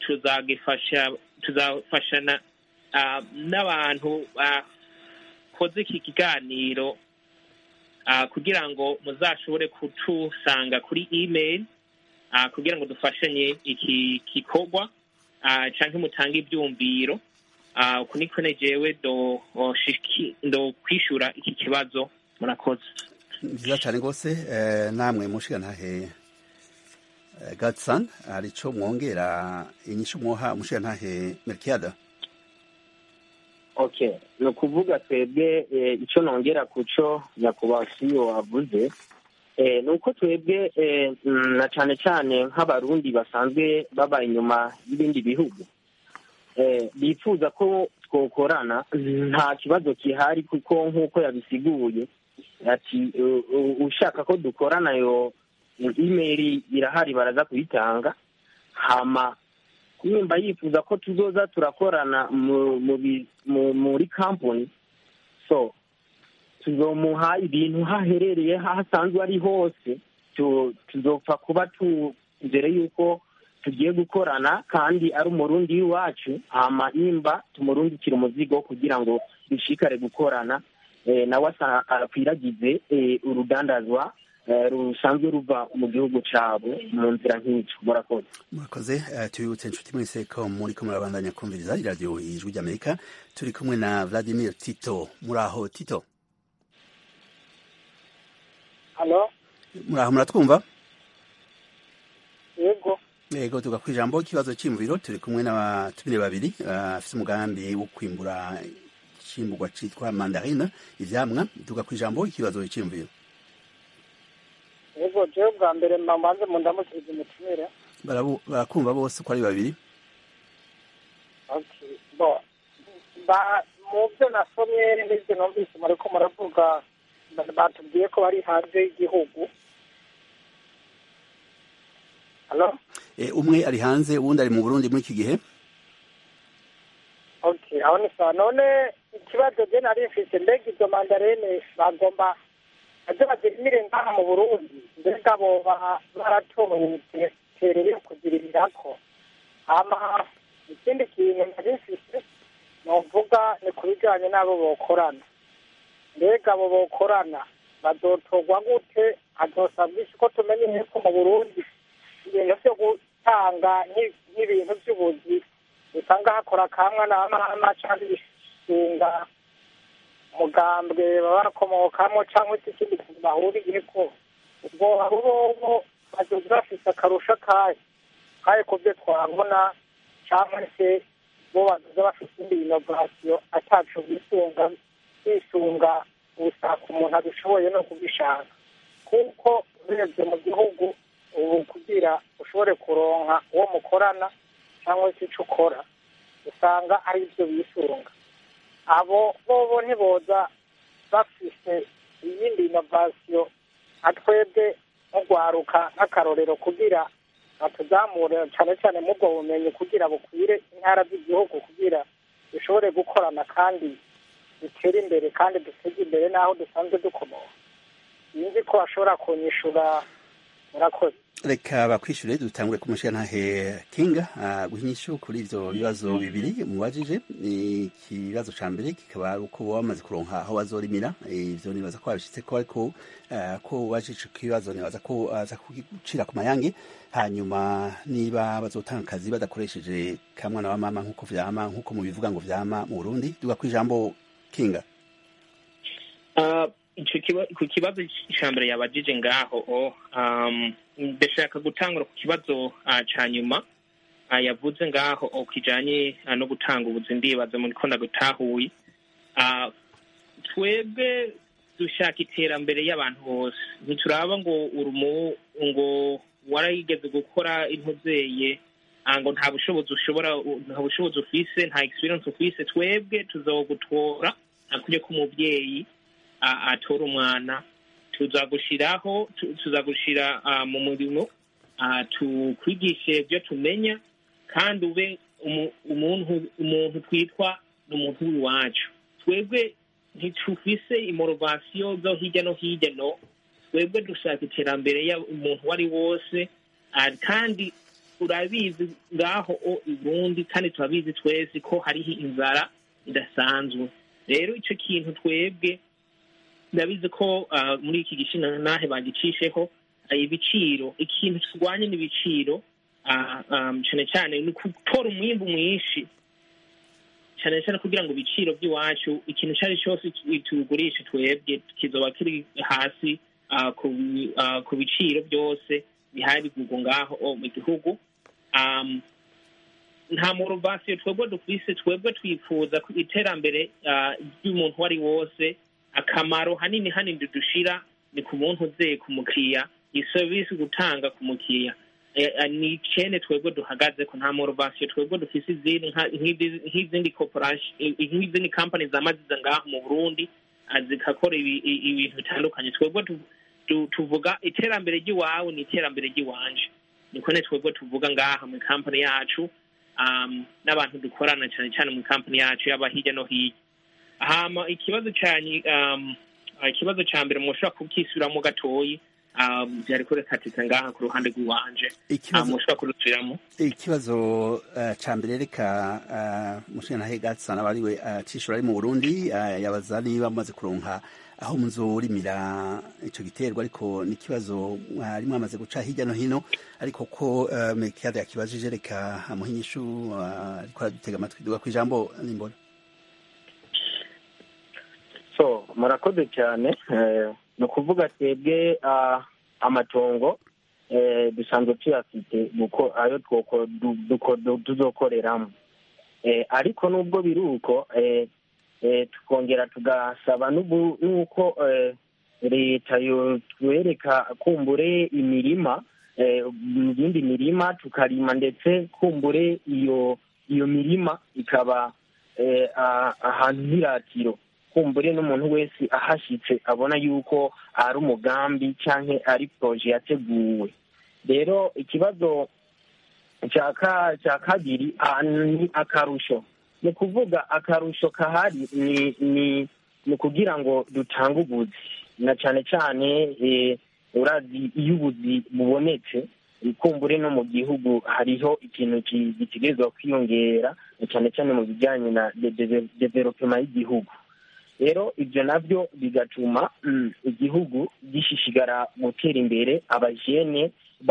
tuzafashana n'abantu bakoze iki kiganiro kugira ngo muzashobore kutusanga kuri email kugira ngo dufashanye iki gikorwa canke mutange ivyumviro uku niko nejewe ndo kwishura iki kibazo. Murakoze. Nziza cyane rwose. Namwe mushigantahe Gatsan hari ico mwongera inyishu mwoha mushigantahe Melchior? Okay, ni ukuvuga twebwe icyo nongera kuco nyakubahwa CEO avuze ni uko twebwe na cyane cyane nk'abarundi basanzwe baba inyuma y'ibindi bihugu bifuza ko twokorana nta kibazo kihari, kuko nk'uko yabisiguye ati ushaka ko dukorana yo email irahari baraza kuyitanga, hama nimba yifuza ko tuzoza turakorana muri company, so tuzomuha ibintu haherereye hasanzwe ari hose, tuzopfa kuba tuzere yuko tugiye gukorana kandi ari umurundi w'iwacu, hama nimba tumurundikira umuzigo kugira ngo dushikare gukorana nawe akwiragize urudandazwa rusanzwe ruva mu gihugu cabo mu nzira nk'icyo. Murakoze. Murakoze. Tubibutse inshuti mwese ko muriko murabandanya kumviriza iradiyo Ijwi ry'Amerika. Turi kumwe na Vladimir Tito. Muraho Tito? Halo? Muraho muratwumva? Yego tuga kwijambo ikibazo cy'imviro. Turi kumwe n'abatumire babiri afite umugambi wo kwimbura ikimbugwa citwa mandarine, ivyamwa. Tuga kwijambo ikibazo cy'imviro. Yego, jewe bwa mbere mbanze mu ndamukiriza umutumire. Barakumva bose ko ari babiri. Okay. Mu byo nasomye n'ibyo numvise muriko muravuga batubwiye ko bari hanze y'igihugu. Halo? Umwe ari hanze, uwundi ari mu Burundi muri iki gihe. Okay, aho ni sawa. None ikibazo je nari mfise, mbega izo mandarine bagomba aje bazirimire ngaha mu Burundi, mbega bo baratoye terere yo kugirirako. Hama ikindi kintu nari mfise novuga ni kubijanye n'abo bokorana. Mbega abo bokorana bazotorwa gute? Azosabwa iki ko tumenye ko mu Burundi ibintu vyo gutanga n'ibintu vy'ubuzi usanga hakora kamwe n'amama canke ibishinga umugambwe baba bakomokamwo cyangwa se ikindi kintu bahuriyeko, ubwo abo bazoza bafise akarusho kahe ku byo twabona, cyangwa se bo bazoza bafise indi inovasiyo ataco bisunga gusa ku muntu abishoboye no kubishaka, kuko urebye mu gihugu ubu kugira ushobore kuronka uwo mukorana cyangwa se ico ukora usanga ari byo bisunga. Abo bobo ntiboza bafise iyindi inovasiyo atwebwe nk'ugwaruka nk'akarorero kugira batuzamure cyane cyane mu bwo bumenyi kugira bukwire intara z'igihugu kugira dushobore gukorana kandi dutere imbere kandi duteze imbere n'aho dusanzwe dukomoka. Sinzi ko bashobora kunyishura. Murakoze. Reka bakwishure dutangure kumushigantahe Kinga guhinyisha kuri ivyo bibazo bibiri mubajije. Ikibazo ca mbere kikaba ari uko bamaze kuronka aho bazorimira, ivyo nibaza ko babishitse ko ariko ko wajije ikibazo nibaza ko aza kugucira ku mayange, hanyuma niba bazotanga akazi badakoresheje kamwana wa mama nkuko vyama nkuko mubivuga ngo vyama mu Burundi. Duga kwijambo Kinga. Ku kibazo ca mbere yabajije ngaho ndashaka gutangura ku kibazo ca nyuma yavuze ngaho kijanye no gutanga ubuzi ndibaza muri ko ndagutahuye. Twebwe dushaka iterambere y'abantu bose, ntituraba ngo warayigeze gukora intuzeye ngo nta bushobozi ufise, nta experience ufise. Twebwe tuzogutora ntakuje ko umuvyeyi atora umwana, tuzagushira mu murimo, tukwigishe ibyo tumenya, kandi ube umuntu twitwa n'umuntu w'iwacu. Twebwe ntitufise imorovasiyo zo hirya no hino, twebwe dushaka iterambere y'umuntu uwo ari wose, kandi urabizi ngaho i Burundi, kandi turabizi twese ko hariho inzara idasanzwe. Rero ico kintu twebwe ndabizi ko muri iki gishina nahe bagicisheho ibiciro. Ikintu turwanye n'ibiciro, cyane cyane ni gutora umwimbu mwinshi, cyane cyane kugira ngo ibiciro by'iwacu ikintu cyari cyose tugurisha twebwe kizoba kiri hasi ku biciro byose bihari bigurwa ngaho mu gihugu. Nta morovasiyo twebwe dufise, twebwe twifuza iterambere ry'umuntu uwo ari wose. Akamaro hanini dushira ni ku muntu uze ku mukiriya, iserivisi gutanga ku mukiriya, ni cene twebwe duhagaze ko. Nta morovasiyo twebwe dufise izindi nk'izindi corporation, nk'izindi company zamaziza ngaho mu Burundi zikakora ibintu bitandukanye. Twebwe tuvuga iterambere ry'iwawe ni iterambere ry'iwanje, niko ne twebwe tuvuga ngaha mu company yacu, n'abantu dukorana cyane cyane mu company yacu yaba hirya no hirya. Hama ikibazo ca mbere mushobora kukisubiramo gatoyi, byari kuri katika ngaha ku ruhande rw'iwanje, mushobora kurusubiramo. Ikibazo ca mbere reka Mushingantahe Gatsan abariwe cishura ari mu Burundi, yabaza niba mumaze kuronka aho muzorimira ico giterwa, ariko ni ikibazo mwari mwamaze guca hirya no hino, ariko ko Melchiade yakibajije reka amuhe inyishu, ariko aradutega amatwi. Duga kw'ijambo Nimbona. Murakoze cyane. Ni ukuvuga twebwe amatongo dusanzwe tuyafite ayo tuzokoreramo, ariko nubwo biri uko tukongera tugasaba n'uko leta yotwereka kumbure imirima, iyindi mirima tukarima, ndetse kumbure iyo mirima ikaba ahantu h'iratiro, kumbure n'umuntu wese ahashitse abona yuko ari umugambi canke ari proje yateguwe. Rero ikibazo cya kabiri ni akarusho. Ni kuvuga akarusho kahari ni kugira ngo dutange ubuzi, na cyane cyane urazi iyo ubuzi bubonetse kumbure no mu gihugu hariho ikintu gitegerezwa kwiyongera, cyane cyane mu bijyanye na development y'igihugu. Rero ibyo nabyo bigatuma igihugu gishishigara gutera imbere, abajene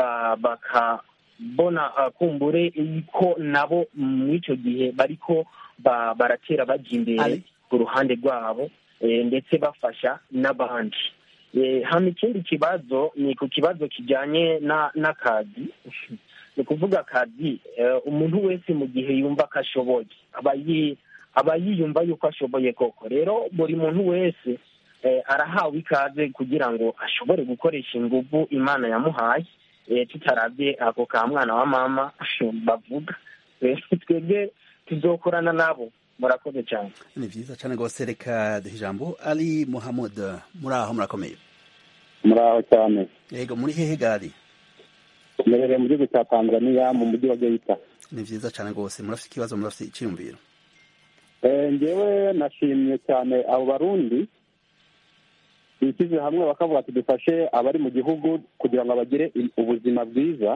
bakabona kumbure ko nabo muri icyo gihe bariko baratera bajya imbere ku ruhande rwabo, ndetse bafasha n'abandi. Hano ikindi kibazo ni ku kibazo kijyanye n'akazi. Ni kuvuga akazi, umuntu wese mu gihe yumva ko ashoboye aba yiyumva yuko ashoboye koko. Rero buri muntu wese arahawe ikaze kugira ngo ashobore gukoresha ingufu Imana yamuhaye, tutarabye ako ka mwana wa mama bavuga. Twebwe tuzokorana nabo. Murakoze cyane. Ni byiza cyane rwose. Reka duhe ijambo Ali Muhammad. Muri aho murakomeye? Muraho cyane. Yego, muri hehe gari? Tumerereye mu gihugu cya Tanzania mu mujyi wa Geita. Ni byiza cyane rwose. Murafite ikibazo, murafite icyiyumviro? Njyewe nashimye cyane abo Barundi bishyize hamwe bakavuga ati dufashe abari mu gihugu kugira ngo bagire ubuzima bwiza.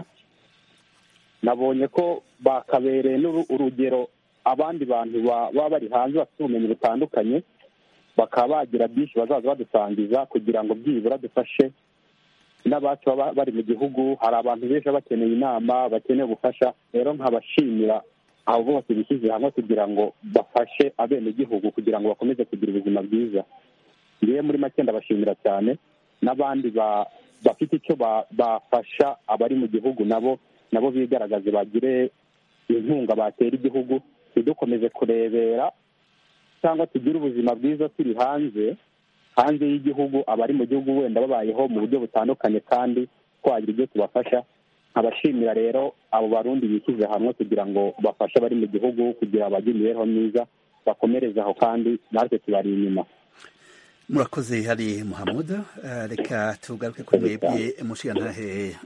Nabonye ko bakabereye urugero abandi bantu baba bari hanze bafite ubumenyi butandukanye, bakaba bagira byinshi bazaza badusangiza kugira ngo byibura dufashe n'abacu baba bari mu gihugu. Hari abantu benshi bakeneye inama, bakeneye ubufasha. Rero nkabashimira abo bose bishyize hamwe kugira ngo bafashe abenegihugu kugira ngo bakomeze kugira ubuzima bwiza. Ngiye muri make ndabashimira cyane, n'abandi bafite icyo bafasha abari mu gihugu nabo bigaragaze bagire inkunga batera igihugu, ntidukomeze kurebera cyangwa tugire ubuzima bwiza turi hanze y'igihugu, abari mu gihugu wenda babayeho mu buryo butandukanye kandi twagira ibyo tubafasha. nkabashimira rero abo barundi bishyize hamwe kugira ngo bafashe abari mu gihugu kugira bagire imibereho myiza, bakomereze aho kandi natwe tubari inyuma. murakoze hari Muhammad. Reka tugaruke kuri mwebwe mushiyantahe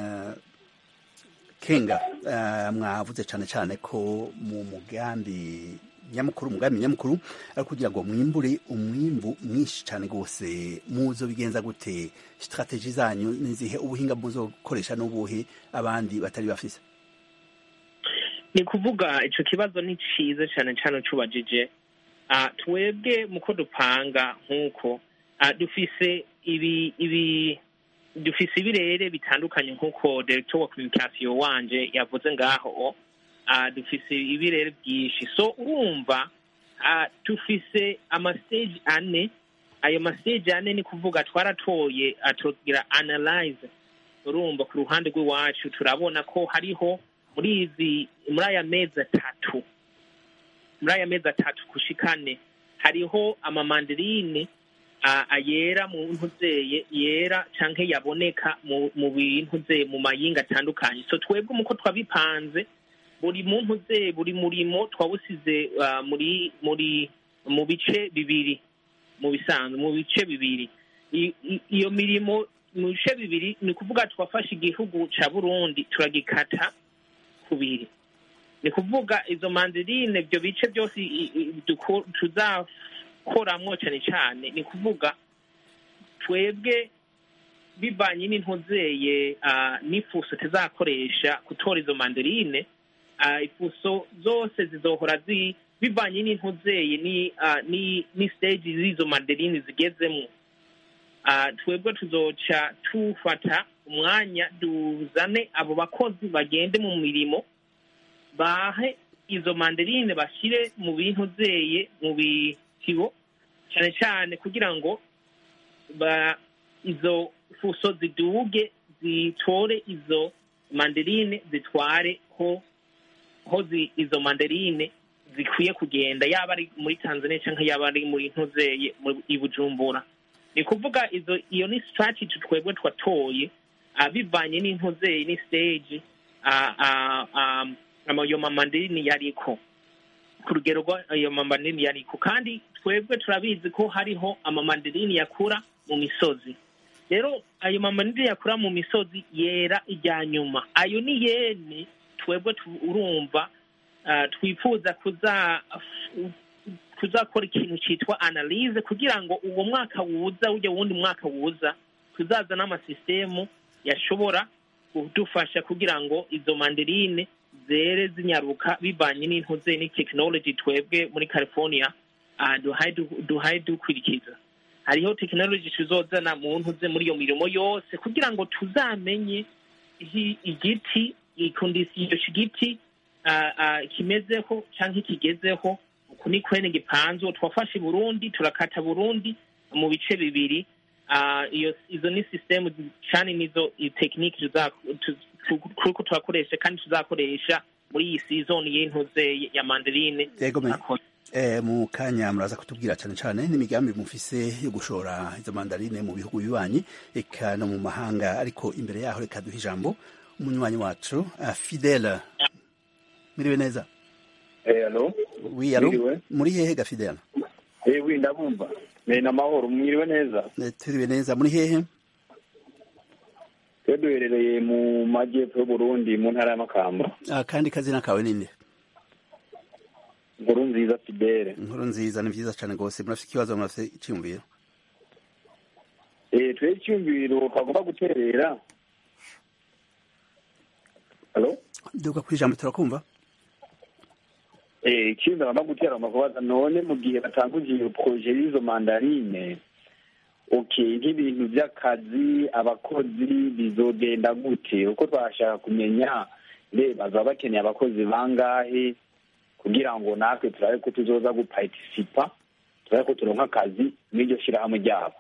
Kenga. Mwavuze cyane cyane ko mu mugambi nyamukuru ari kugira ngo mwimbure umwimbu mwinshi cyane rwose. muzo bigenza gute? Strategy zanyu nizihe? ubuhinga muzokoresha n'ubuhe abandi batari bafise? ni kuvuga ico kibazo ni ciza cyane cyane cubajije. Twebwe muko dupanga nk'uko dufise dufise ibirere bitandukanye nk'uko director wa communication wanje yavuze ngaho. Dufise ibirere byinshi, so urumva dufise amastage ane. Ayo mastage ane ni kuvuga twaratoye tugira analyze. Urumva ku ruhande rw'iwacu turabona ko hariho muri aya mezi atatu kushikane hariho amamandarine ayera mu ntuzeye yera canke yaboneka mu bintu ze mu mayinga atandukanye. So twebwe muko twabipanze buri murimo twawusize mu bice bibiri, mu bisanzwe mu bice bibiri. Iyo mirimo mu bice bibiri ni kuvuga twafashe igihugu ca Burundi turagikata kubiri. Ni kuvuga izo mandarine ibyo bice byose tuzakoramwo cyane cyane, ni kuvuga twebwe bivanye n'intuzeye n'ifuso tuzakoresha gutora izo mandarine. Ifuso zose zizohora bivanye n'intuzeye ni stage z'izo mandarine zigezemwo. Twebwe tuzoca tufata umwanya duzane abo bakozi bagende mu mirimo bahe izo mandarine bashire mu bintu zeye mu bitibo cyane cyane kugira ngo izo fuso ziduge zitore izo mandarine zitware ho izo mandarine zikwiye kugenda, yaba ari muri Tanzania cyangwa yaba ari muri ntuzeye i Bujumbura. Ni kuvuga iyo ni strategy twebwe twatoye bivanye n'intuzeye ni stage ayo mamandarine yariko ku rugero ayo mamandarine yariko. kandi twebwe turabizi ko hariho amamandarine yakura mu misozi. Rero ayo mamandarine yakura mu misozi yera ijya nyuma, ayo ni yene twebwe urumva twifuza kuzakora ikintu cyitwa analyze kugira ngo uwo mwaka wuza ujya wundi mwaka wuza tuzaza n'amasystemu yashobora kudufasha kugira ngo izo mandarine zere zinyaruka bivanye n'intuze ni technology twebwe muri California duhaye dukurikiza. Hariho technology tuzozana mu ntuze muri iyo mirimo yose kugira ngo tuzamenye igiti ikondisiyo shigiti kimezeho canke kigezeho kuni kwene gipanzo. Twafashe Burundi turakata Burundi mu bice bibiri. Izo ni system cyane nizo technique kuko twakoresha kandi tuzakoresha muri iyi season y'intuze ya mandarine. Mu kanya muraza kutubwira cyane cyane n'imigambi mufise yo gushora izo mandarine mu bihugu bibanyi eka no mu mahanga, ariko imbere yaho reka duhe ijambo umunywanyi wacu Fidele. Miriwe neza? Hello. Oui, allo. Muri hehe ga Fidele? Oui, ndabumva. Na mahoro, mwiriwe neza? Turiwe neza. Muri hehe? Duherereye mu majyepfo y'Uburundi mu ntara y'Amakamba. Kandi kazina kawe ninde? Nkurunziza Fidele. Nkurunziza, ni vyiza cyane gose. Murafite ikibazo, murafite icyumviro? Twe icyumviro kagomba guterera. Hello? Duka kwijambo turakumva. Icyumviro kagomba gutera amakubaza none mu gihe batanguje projet y'izo mandarine. Okay, nk'ibintu by'akazi abakozi bizogenda gute? Uko twashaka kumenya bazaba bakeneye abakozi bangahe kugira ngo natwe turabe ko tuzoza guparticipa, turabe ko turonka akazi n'iryo shirahamwe ryabo.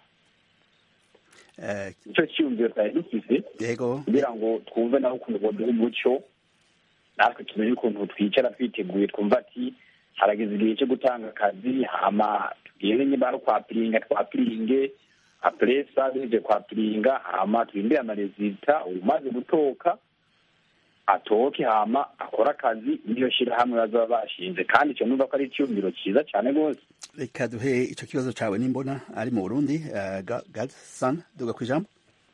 Icyo cyumviro cyari dufise kugira ngo twumve naho ukuntu boduha umuco natwe tumenye ukuntu twicara twiteguye twumva ati harageze igihe cyo gutanga akazi hama tugende niba ari ukwapiringa twapiringe apresa duheje kwapiringa hama turindire amarezita umaze gutoka atoke hama akora akazi niyo shirahamwe bazaba bashinze kandi icyo numva ko ari icyumviro cyiza cyane rwose. Reka duhe icyo kibazo cawe nimbona ari mu Burundi. Gadson duga kwijambo.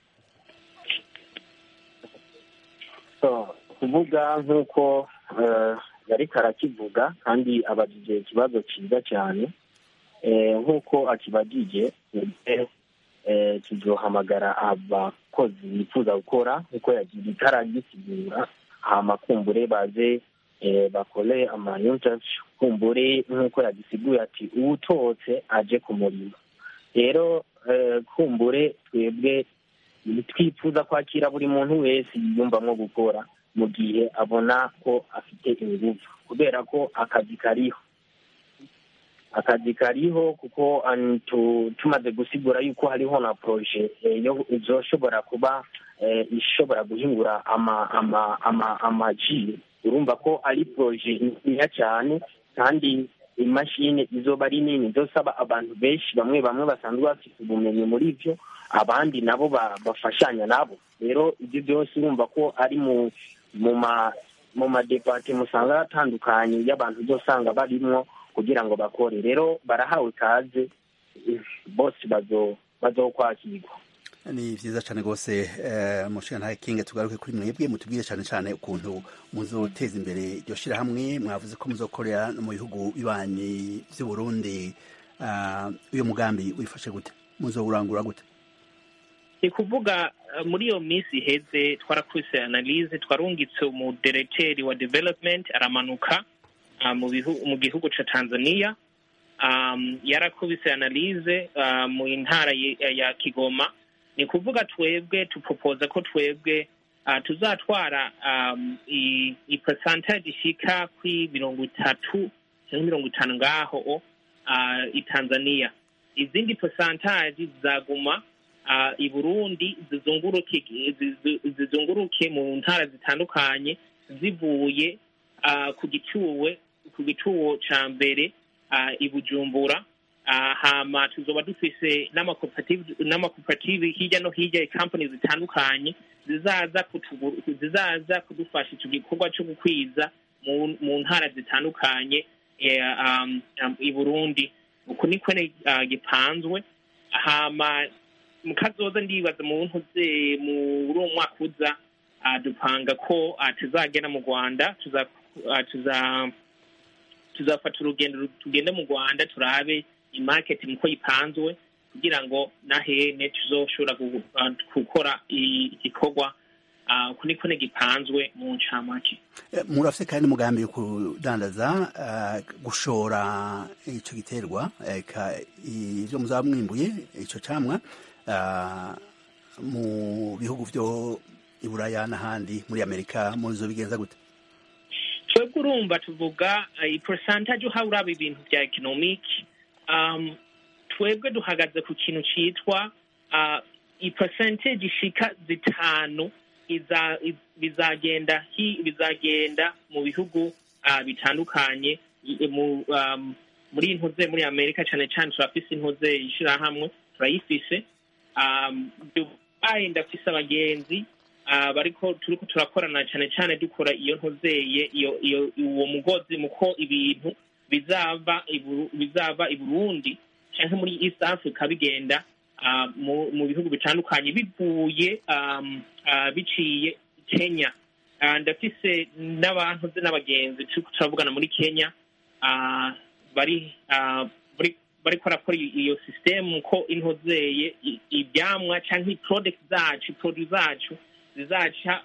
Kuvuga nk'uko yariko arakivuga kandi abajije ikibazo cyiza cyane nk'uko akibagije kizohamagara abakozi bifuza gukora nk'uko yagiye itaragisigura hama kumbure baze bakore ama-interview kumbure nk'uko yagisiguye ati uwutotse aje ku murimo. Rero kumbure twebwe twifuza kwakira buri muntu wese yiyumvamwo gukora mu gihe abona ko afite ingufu kubera ko akazi kariho kuko tumaze gusigura yuko hariho na proje yo izoshobora kuba ishobora guhingura amaji. Urumva ko ari proje nziza cyane kandi imashini izoba ari nini izosaba abantu benshi bamwe basanzwe bafite ubumenyi muri byo abandi nabo bafashanya nabo. Rero ibyo byose urumva ko ari mu madepate musanga atandukanye y'abantu uzosanga barimwo kugira ngo bakore. Rero barahawe kaze bose bazokwakirwa. Ni vyiza cyane rwose. Mushana Kinge tugaruke kuri mwebwe mutubwire cyane ukuntu muzoteza imbere iryo shirahamwe. Mwavuze ko muzokorera mu bihugu bibanyi by'u Burundi. Uyo mugambi wifashe gute? Muzowurangura gute? Ni kuvuga muri iyo minsi iheze twarakuse analyse twarungitse mu directeur wa development aramanuka mu gihugu ca Tanzania. Yarakubise analyse mu ntara ya Kigoma. Ni kuvuga twebwe tupropoza ko twebwe tuzatwara i percentage ishika kuri 30 cyangwa 50 ngaho i Tanzania. Izindi percentage zizaguma i Burundi zizunguruke mu ntara zitandukanye zivuye ku gituwo ca mbere i Bujumbura. Hama tuzoba dufise n'amakoperative hirya no hirya companies zitandukanye zizaza kudufasha icyo gikorwa cyo gukwiza mu ntara zitandukanye i Burundi. Uko niko gipanzwe. Hama mukazoza ndibaza muri uwo mwaka uza dupanga ko tuzagenda mu Rwanda tuzafata urugendo tugende mu Rwanda turabe market muko yipanzwe kugira ngo nahene tuzoshobora gukora igikorwa kuniko gipanzwe mu ncamake. Murafise kandi mugambi yo kudandaza gushora ico giterwa ivyo muzaba mwimbuye ico camwa mu bihugu vyo i Buraya n'ahandi muri Amerika muzobigenza gute? Twebwe urumva tuvuga percentage uha uraba ibintu bya economic. Twebwe duhagaze ku kintu citwa percentage ishika 5 bizagenda mu bihugu bitandukanye muri intuze muri Amerika cyane turafise intuze ishirahamwe turayifise. Dubai ndafise abagenzi turiko turakorana cyane dukora iyo ntuzeye uwo mugozi muko ibintu bizava i Burundi cyangwa muri East Africa bigenda mu bihugu bitandukanye bivuye biciye Kenya. Ndafise n'abantu n'abagenzi turavugana muri Kenya bari korakora iyo system ko intozeye ibyamwa cyangwa product zacu zizaca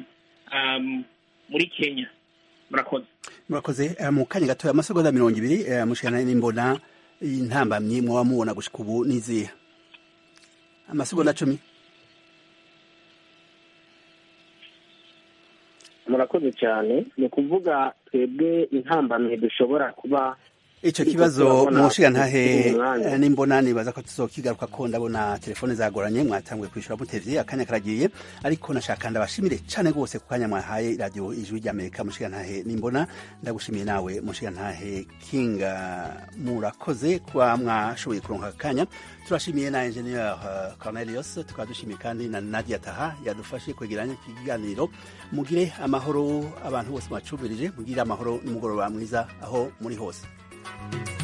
muri Kenya. Murakoze. Mu kanya gatoya amasegonda 20 mushana nimbona intambamye mwa mubona gushika ubu nizihe? Amasegonda 10. Murakoze cyane. Ni kuvuga twebwe intambamye dushobora kuba ico kibazo mushigantahe nimbona nibaza ko tuzokigaruka ko ndabona telefone zagoranye mwatanguye kwishura mutevye akanya karagiye ariko nashaka ndabashimire cane gose ku kanya mwahaye radio ijwi ry'Amerika mushigantahe nimbona ndagushimiye nawe mushigantahe Kinga murakoze kwa mwashoboye kuronka akanya turashimiye na engineer Cornelius tukadushimiye kandi na Nadia Taha yadufashe kwegeranya ikiganiro mugire amahoro abantu bose mwacubirije mugire amahoro n'umugoroba mwiza aho muri hose.